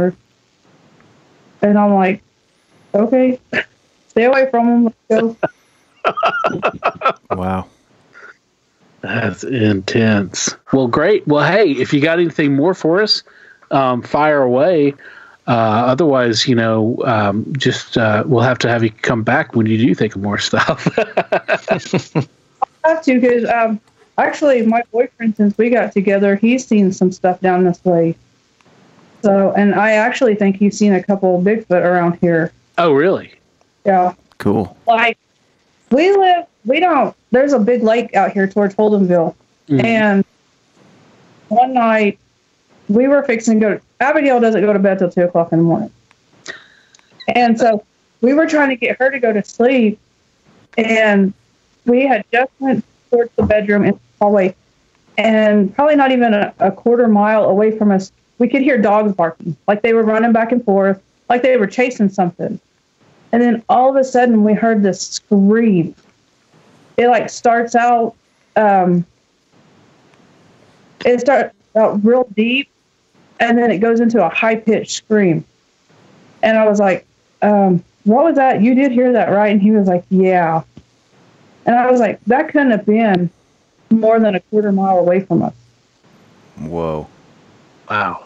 And I'm like, okay, stay away from him. Let's go. Wow. That's intense. Well, great. Well, hey, if you got anything more for us, fire away. Otherwise, we'll have to have you come back when you do think of more stuff. I have to, because actually my boyfriend, since we got together, he's seen some stuff down this way. So, and I actually think he's seen a couple of Bigfoot around here. Oh, really? Yeah. Cool. Like, there's a big lake out here towards Holdenville. Mm-hmm. And one night we were fixing to Abigail doesn't go to bed till 2 o'clock in the morning. And so we were trying to get her to go to sleep. And we had just went towards the bedroom in the hallway. And probably not even a quarter mile away from us, we could hear dogs barking. Like they were running back and forth, like they were chasing something. And then all of a sudden we heard this scream. It starts out, real deep, and then it goes into a high-pitched scream. And I was like, what was that? You did hear that, right? And he was like, yeah. And I was like, that couldn't have been more than a quarter mile away from us. Whoa. Wow.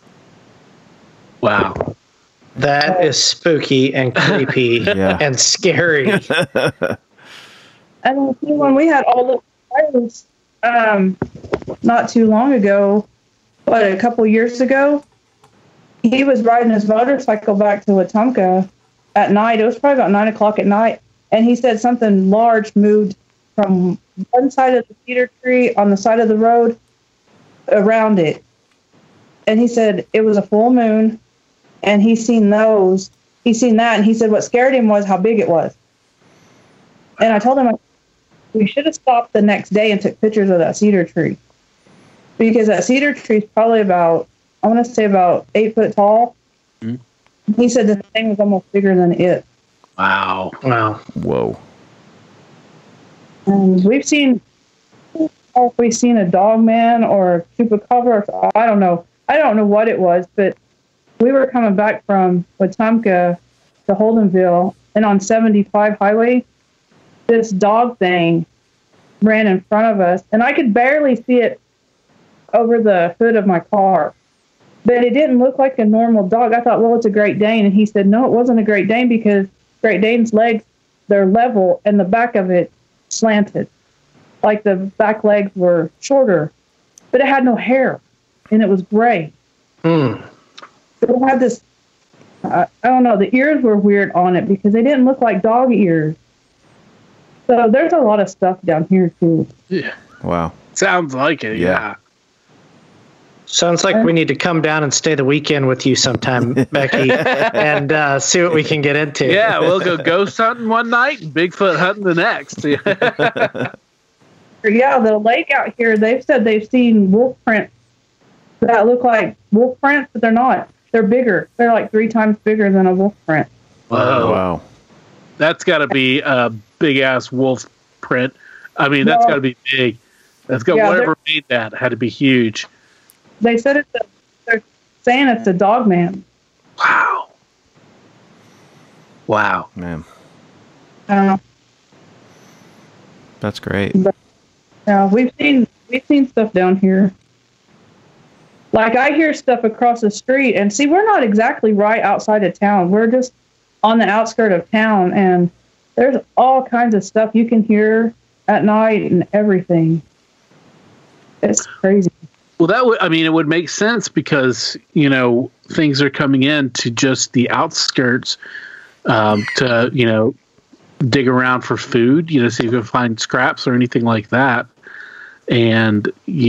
That is spooky and creepy and scary. And when we had all the fires, not too long ago, a couple years ago, he was riding his motorcycle back to Wetumpka at night. It was probably about 9 o'clock at night. And he said something large moved from one side of the cedar tree on the side of the road around it. And he said it was a full moon. And he's seen that. And he said what scared him was how big it was. And I told him we should have stopped the next day and took pictures of that cedar tree. Because that cedar tree is probably about 8 foot tall. Mm-hmm. He said the thing was almost bigger than it. Wow. Whoa. And we've seen a dog man or a chupacabra. I don't know. I don't know what it was, but we were coming back from Wetumpka to Holdenville, and on 75 highway, this dog thing ran in front of us, and I could barely see it over the hood of my car. But it didn't look like a normal dog. I thought, well, it's a Great Dane. And he said, no, it wasn't a Great Dane because Great Dane's legs, they're level, and the back of it slanted. Like the back legs were shorter. But it had no hair, and it was gray. It had this I don't know. The ears were weird on it because they didn't look like dog ears. So there's a lot of stuff down here too. Yeah. Wow. Sounds like it. Yeah. Sounds like we need to come down and stay the weekend with you sometime, Becky, and see what we can get into. Yeah, we'll go ghost hunting one night and Bigfoot hunting the next. Yeah, the lake out here, they've said they've seen wolf prints that look like wolf prints, but they're not. They're bigger. They're like 3 times bigger than a wolf print. Whoa. Wow. That's got to be a big-ass wolf print. I mean, that's got to be big. That's got whatever made that had to be huge. They said they're saying it's a dog man. Wow. Wow. Man. I don't know. That's great. But, we've seen stuff down here. Like I hear stuff across the street, and see, we're not exactly right outside of town. We're just on the outskirt of town, and there's all kinds of stuff you can hear at night and everything. It's crazy. Well, it would make sense because, things are coming in to just the outskirts to, dig around for food, see if you can find scraps or anything like that. And,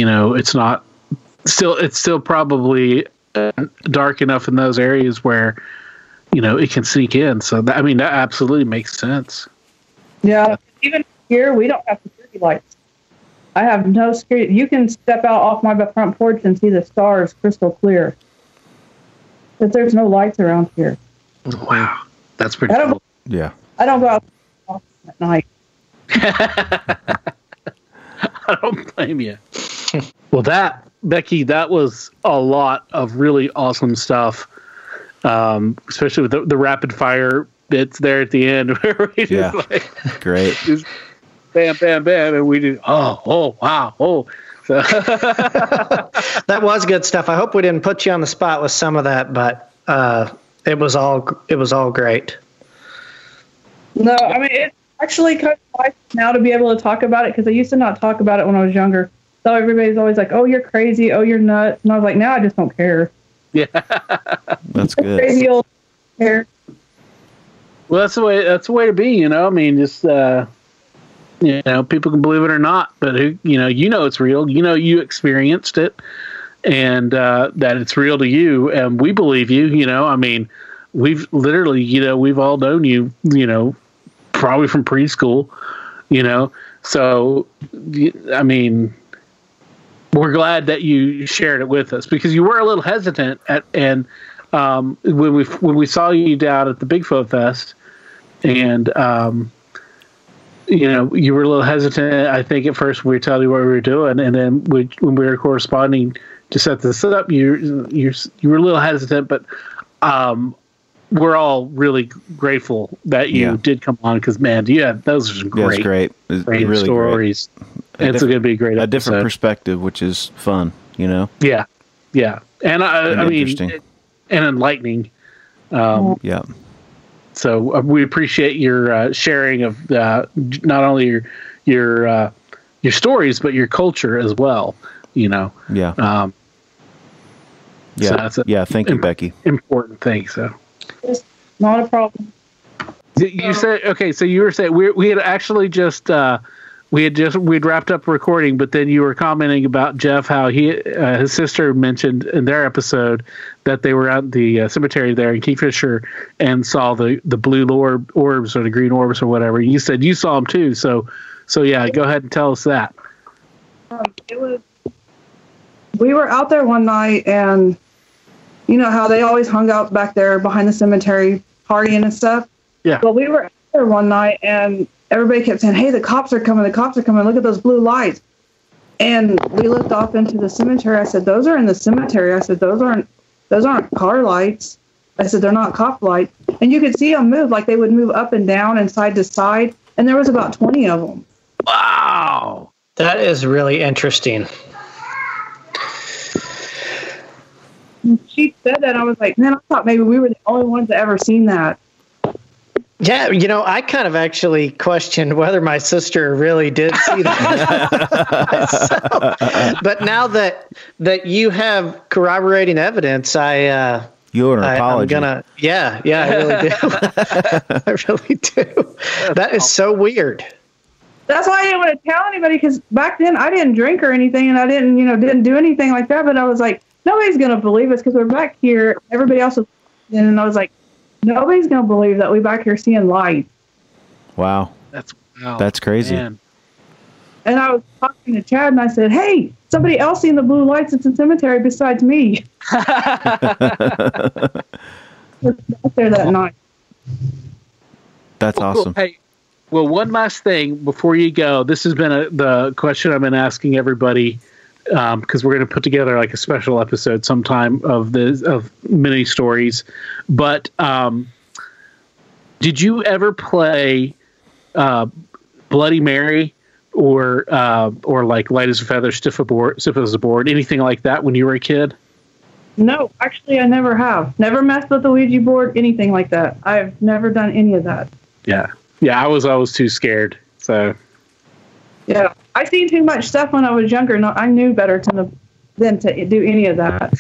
it's still probably dark enough in those areas where, it can sneak in. So, that absolutely makes sense. Yeah. Even here, we don't have security lights. I have no security. You can step out off my front porch and see the stars crystal clear. But there's no lights around here. Wow. That's pretty cool. Yeah. I don't go out at night. I don't blame you. Well, Becky, that was a lot of really awesome stuff, especially with the rapid fire bits there at the end. Where we just great. Just bam, bam, bam, and we do. Oh, wow, oh. So that was good stuff. I hope we didn't put you on the spot with some of that, but it was all great. No, it's actually kind of nice now to be able to talk about it because I used to not talk about it when I was younger. So everybody's always like, "Oh, you're crazy. Oh, you're nuts." And I was like, "Now I just don't care." Yeah, that's good. Crazy old hair. Well, that's the way to be. Just people can believe it or not, but it's real. You experienced it, and that it's real to you, and we believe you. We've literally, we've all known you. Probably from preschool. So we're glad that you shared it with us because you were a little hesitant when we saw you down at the Bigfoot Fest, and you were a little hesitant. I think at first we were telling you what we were doing, and then when we were corresponding to set this up, you were a little hesitant, but we're all really grateful that you did come on because, man, those are great. That's great. It's great really stories. Great. It's going to be a great episode. A different perspective, which is fun, Yeah, yeah, and and enlightening. Yeah. So we appreciate your sharing of not only your stories but your culture as well. Yeah. So that's thank you, Becky. Important thing. So. It's not a problem. You said okay. So you were saying we had actually just we'd wrapped up recording, but then you were commenting about Jeff, how his sister mentioned in their episode that they were at the cemetery there in Kingfisher and saw the blue orbs or the green orbs or whatever. You said you saw them too. So yeah, go ahead and tell us that. We were out there one night, and you know how they always hung out back there behind the cemetery partying and stuff? Yeah. Well, we were out there one night, and everybody kept saying, "Hey, the cops are coming, look at those blue lights." And we looked off into the cemetery. I said, "Those are in the cemetery." I said, "Those aren't car lights." I said, "They're not cop lights." And you could see them move, like they would move up and down and side to side, and there was about 20 of them. Wow. That is really interesting. She said that, I was like, man, I thought maybe we were the only ones that ever seen that. Yeah, I kind of actually questioned whether my sister really did see that. But now that you have corroborating evidence, I You owe an apology. Yeah, I really do. I really do. That is so weird. That's why I didn't want to tell anybody, because back then I didn't drink or anything, and I didn't do anything like that. But I was like, nobody's going to believe us because we're back here. Everybody else was, and I was like, nobody's going to believe that we're back here seeing light. Wow. That's crazy. Man. And I was talking to Chad, and I said, hey, somebody else seen the blue lights at the cemetery besides me. Was out there that night. That's awesome. Hey, well, one last thing before you go. This has been the question I've been asking everybody, because we're going to put together like a special episode sometime of mini stories. But did you ever play Bloody Mary or like Light as a Feather, Stiff as a Board, anything like that when you were a kid? No, actually, I never have. Never messed with the Ouija board, anything like that. I've never done any of that. Yeah, I was always too scared. So, yeah, I seen too much stuff when I was younger. No, I knew better than to do any of that.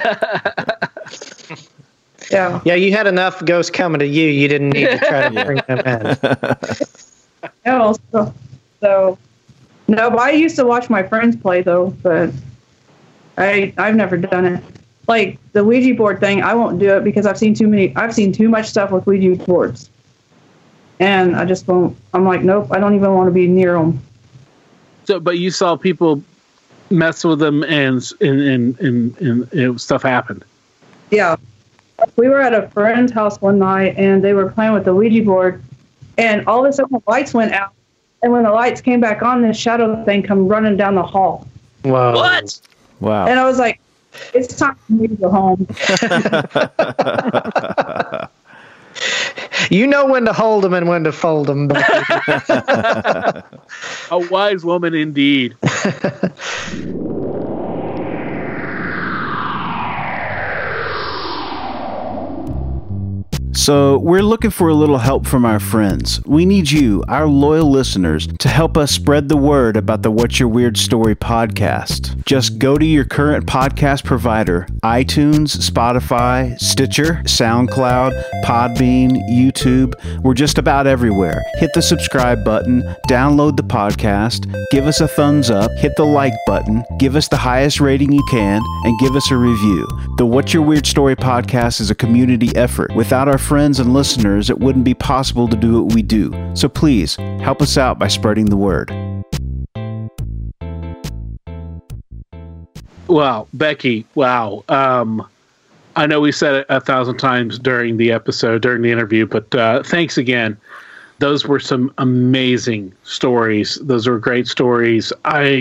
Yeah. Yeah, you had enough ghosts coming to you. You didn't need to try to bring them in. No, so no, but I used to watch my friends play though, but I've never done it. Like the Ouija board thing, I won't do it because I've seen too much stuff with Ouija boards. And I just won't. I'm like, nope, I don't even want to be near them. So, but you saw people mess with them and stuff happened. Yeah. We were at a friend's house one night and they were playing with the Ouija board, and all of a sudden the lights went out. And when the lights came back on, this shadow thing come running down the hall. Whoa. What? Wow. And I was like, it's time for me to go home. You know when to hold them and when to fold them. A wise woman indeed. So we're looking for a little help from our friends. We need you, our loyal listeners, to help us spread the word about the What's Your Weird Story podcast. Just go to your current podcast provider, iTunes, Spotify, Stitcher, SoundCloud, Podbean, YouTube. We're just about everywhere. Hit the subscribe button, download the podcast, give us a thumbs up, hit the like button, give us the highest rating you can, and give us a review. The What's Your Weird Story podcast is a community effort. Without our friends and listeners, it wouldn't be possible to do what we do. So please, help us out by spreading the word. Wow, Becky, wow. I know we said it 1,000 times during the episode, during the interview, but thanks again. Those were some amazing stories. Those were great stories.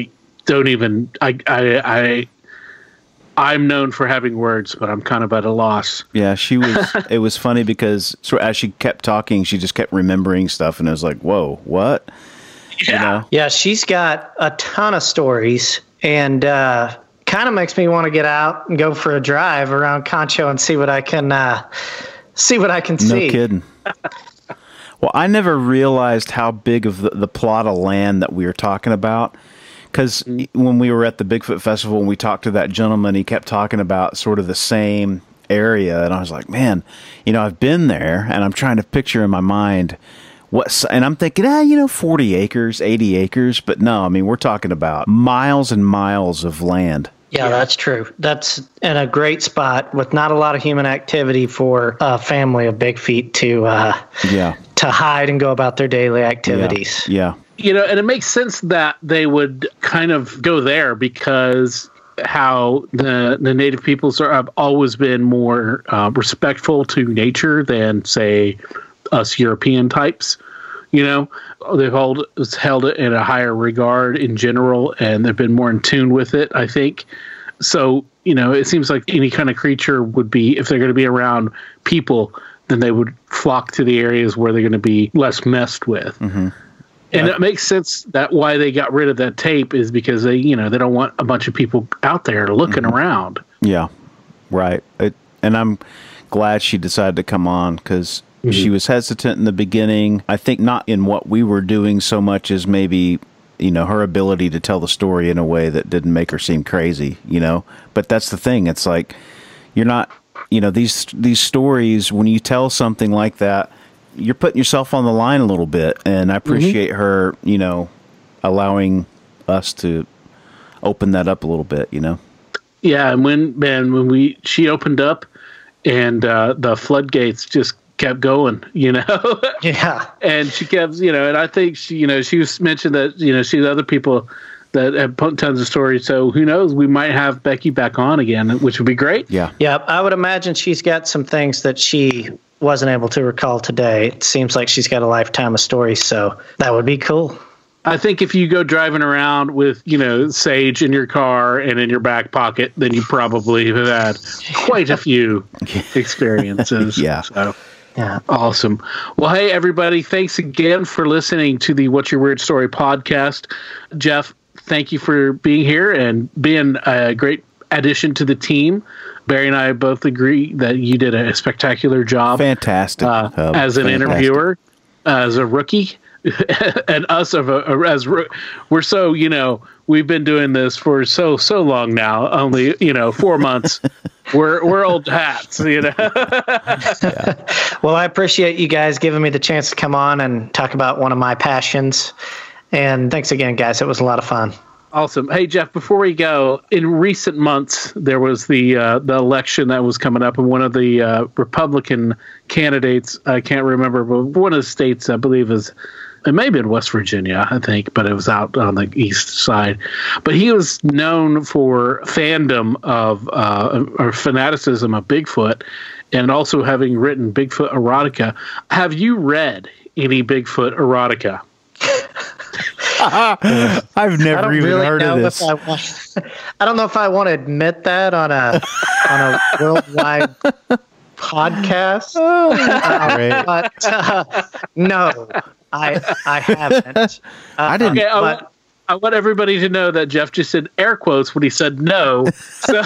I'm known for having words, but I'm kind of at a loss. Yeah, she was. It was funny because as she kept talking, she just kept remembering stuff, and it was like, "Whoa, what?" Yeah, you know? Yeah, she's got a ton of stories, and kind of makes me want to get out and go for a drive around Concho and see what I can see. No kidding. Well, I never realized how big of the plot of land that we were talking about. Because when we were at the Bigfoot Festival and we talked to that gentleman, he kept talking about sort of the same area. And I was like, man, I've been there and I'm trying to picture in my mind and I'm thinking, 40 acres, 80 acres. But no, I mean, we're talking about miles and miles of land. Yeah, that's true. That's in a great spot with not a lot of human activity for a family of big feet to hide and go about their daily activities. Yeah. And it makes sense that they would kind of go there because how the native peoples have always been more respectful to nature than, say, us European types. They've held it in a higher regard in general, and they've been more in tune with it, I think. So, it seems like any kind of creature would be, if they're going to be around people, then they would flock to the areas where they're going to be less messed with. Mm-hmm. And it makes sense that why they got rid of that tape is because they don't want a bunch of people out there looking around. Yeah, right. And I'm glad she decided to come on because she was hesitant in the beginning. I think not in what we were doing so much as maybe, her ability to tell the story in a way that didn't make her seem crazy, But that's the thing. It's like you're not these stories, when you tell something like that, you're putting yourself on the line a little bit, and I appreciate her, allowing us to open that up a little bit, Yeah, and when she opened up, and the floodgates just kept going, Yeah. And she kept, and I think she was mentioned that, she had other people that have put tons of stories. So who knows? We might have Becky back on again, which would be great. Yeah. Yeah. I would imagine she's got some things that she wasn't able to recall today. It seems like she's got a lifetime of stories. So that would be cool. I think if you go driving around with, sage in your car and in your back pocket, then you probably have had quite a few experiences. Yeah. So. Yeah. Awesome. Well, hey, everybody, thanks again for listening to the What's Your Weird Story podcast. Jeff, thank you for being here and being a great addition to the team. Barry and I both agree that you did a spectacular job. Fantastic. As an interviewer, as a rookie, and us we're so, we've been doing this for so long now, only, 4 months. We're old hats, Yeah. Well, I appreciate you guys giving me the chance to come on and talk about one of my passions. And thanks again, guys. It was a lot of fun. Awesome. Hey, Jeff, before we go, in recent months, there was the election that was coming up, and one of the Republican candidates, I can't remember, but one of the states, I believe, it may have been West Virginia, I think, but it was out on the east side. But he was known for fandom of or fanaticism of Bigfoot, and also having written Bigfoot erotica. Have you read any Bigfoot erotica? I've never even heard of this. I don't know if I want to admit that on a worldwide podcast. But no, I haven't. I didn't. Okay, I want everybody to know that Jeff just said air quotes when he said no. So.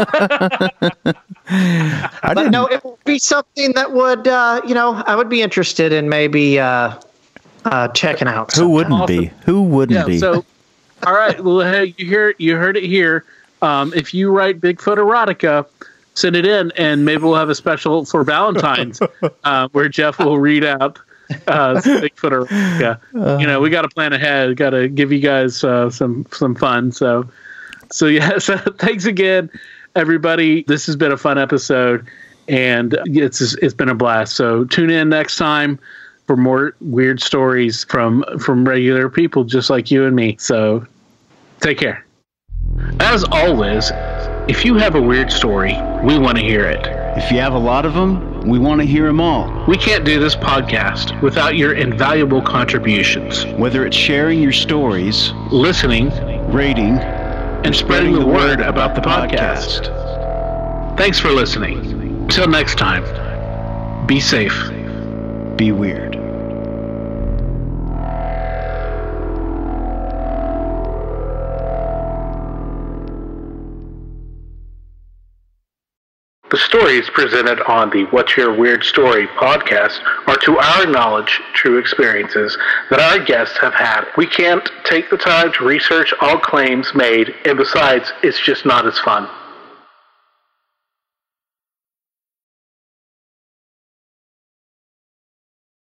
But no, it would be something that would, I would be interested in maybe checking out. Who wouldn't be? Who wouldn't be? So, all right. Well, hey, you heard it here. If you write Bigfoot erotica, send it in, and maybe we'll have a special for Valentine's where Jeff will read out Bigfoot erotica. We got to plan ahead. Got to give you guys some fun. So yeah. So thanks again, everybody. This has been a fun episode, and it's been a blast. So tune in next time for more weird stories from regular people just like you and me. So take care. As always, if you have a weird story, we want to hear it. If you have a lot of them, we want to hear them all. We can't do this podcast without your invaluable contributions. Whether it's sharing your stories, listening, rating, and spreading the word about the podcast. Thanks for listening. Until next time, be safe. Be weird. The stories presented on the What's Your Weird Story podcast are, to our knowledge, true experiences that our guests have had. We can't take the time to research all claims made, and besides, it's just not as fun.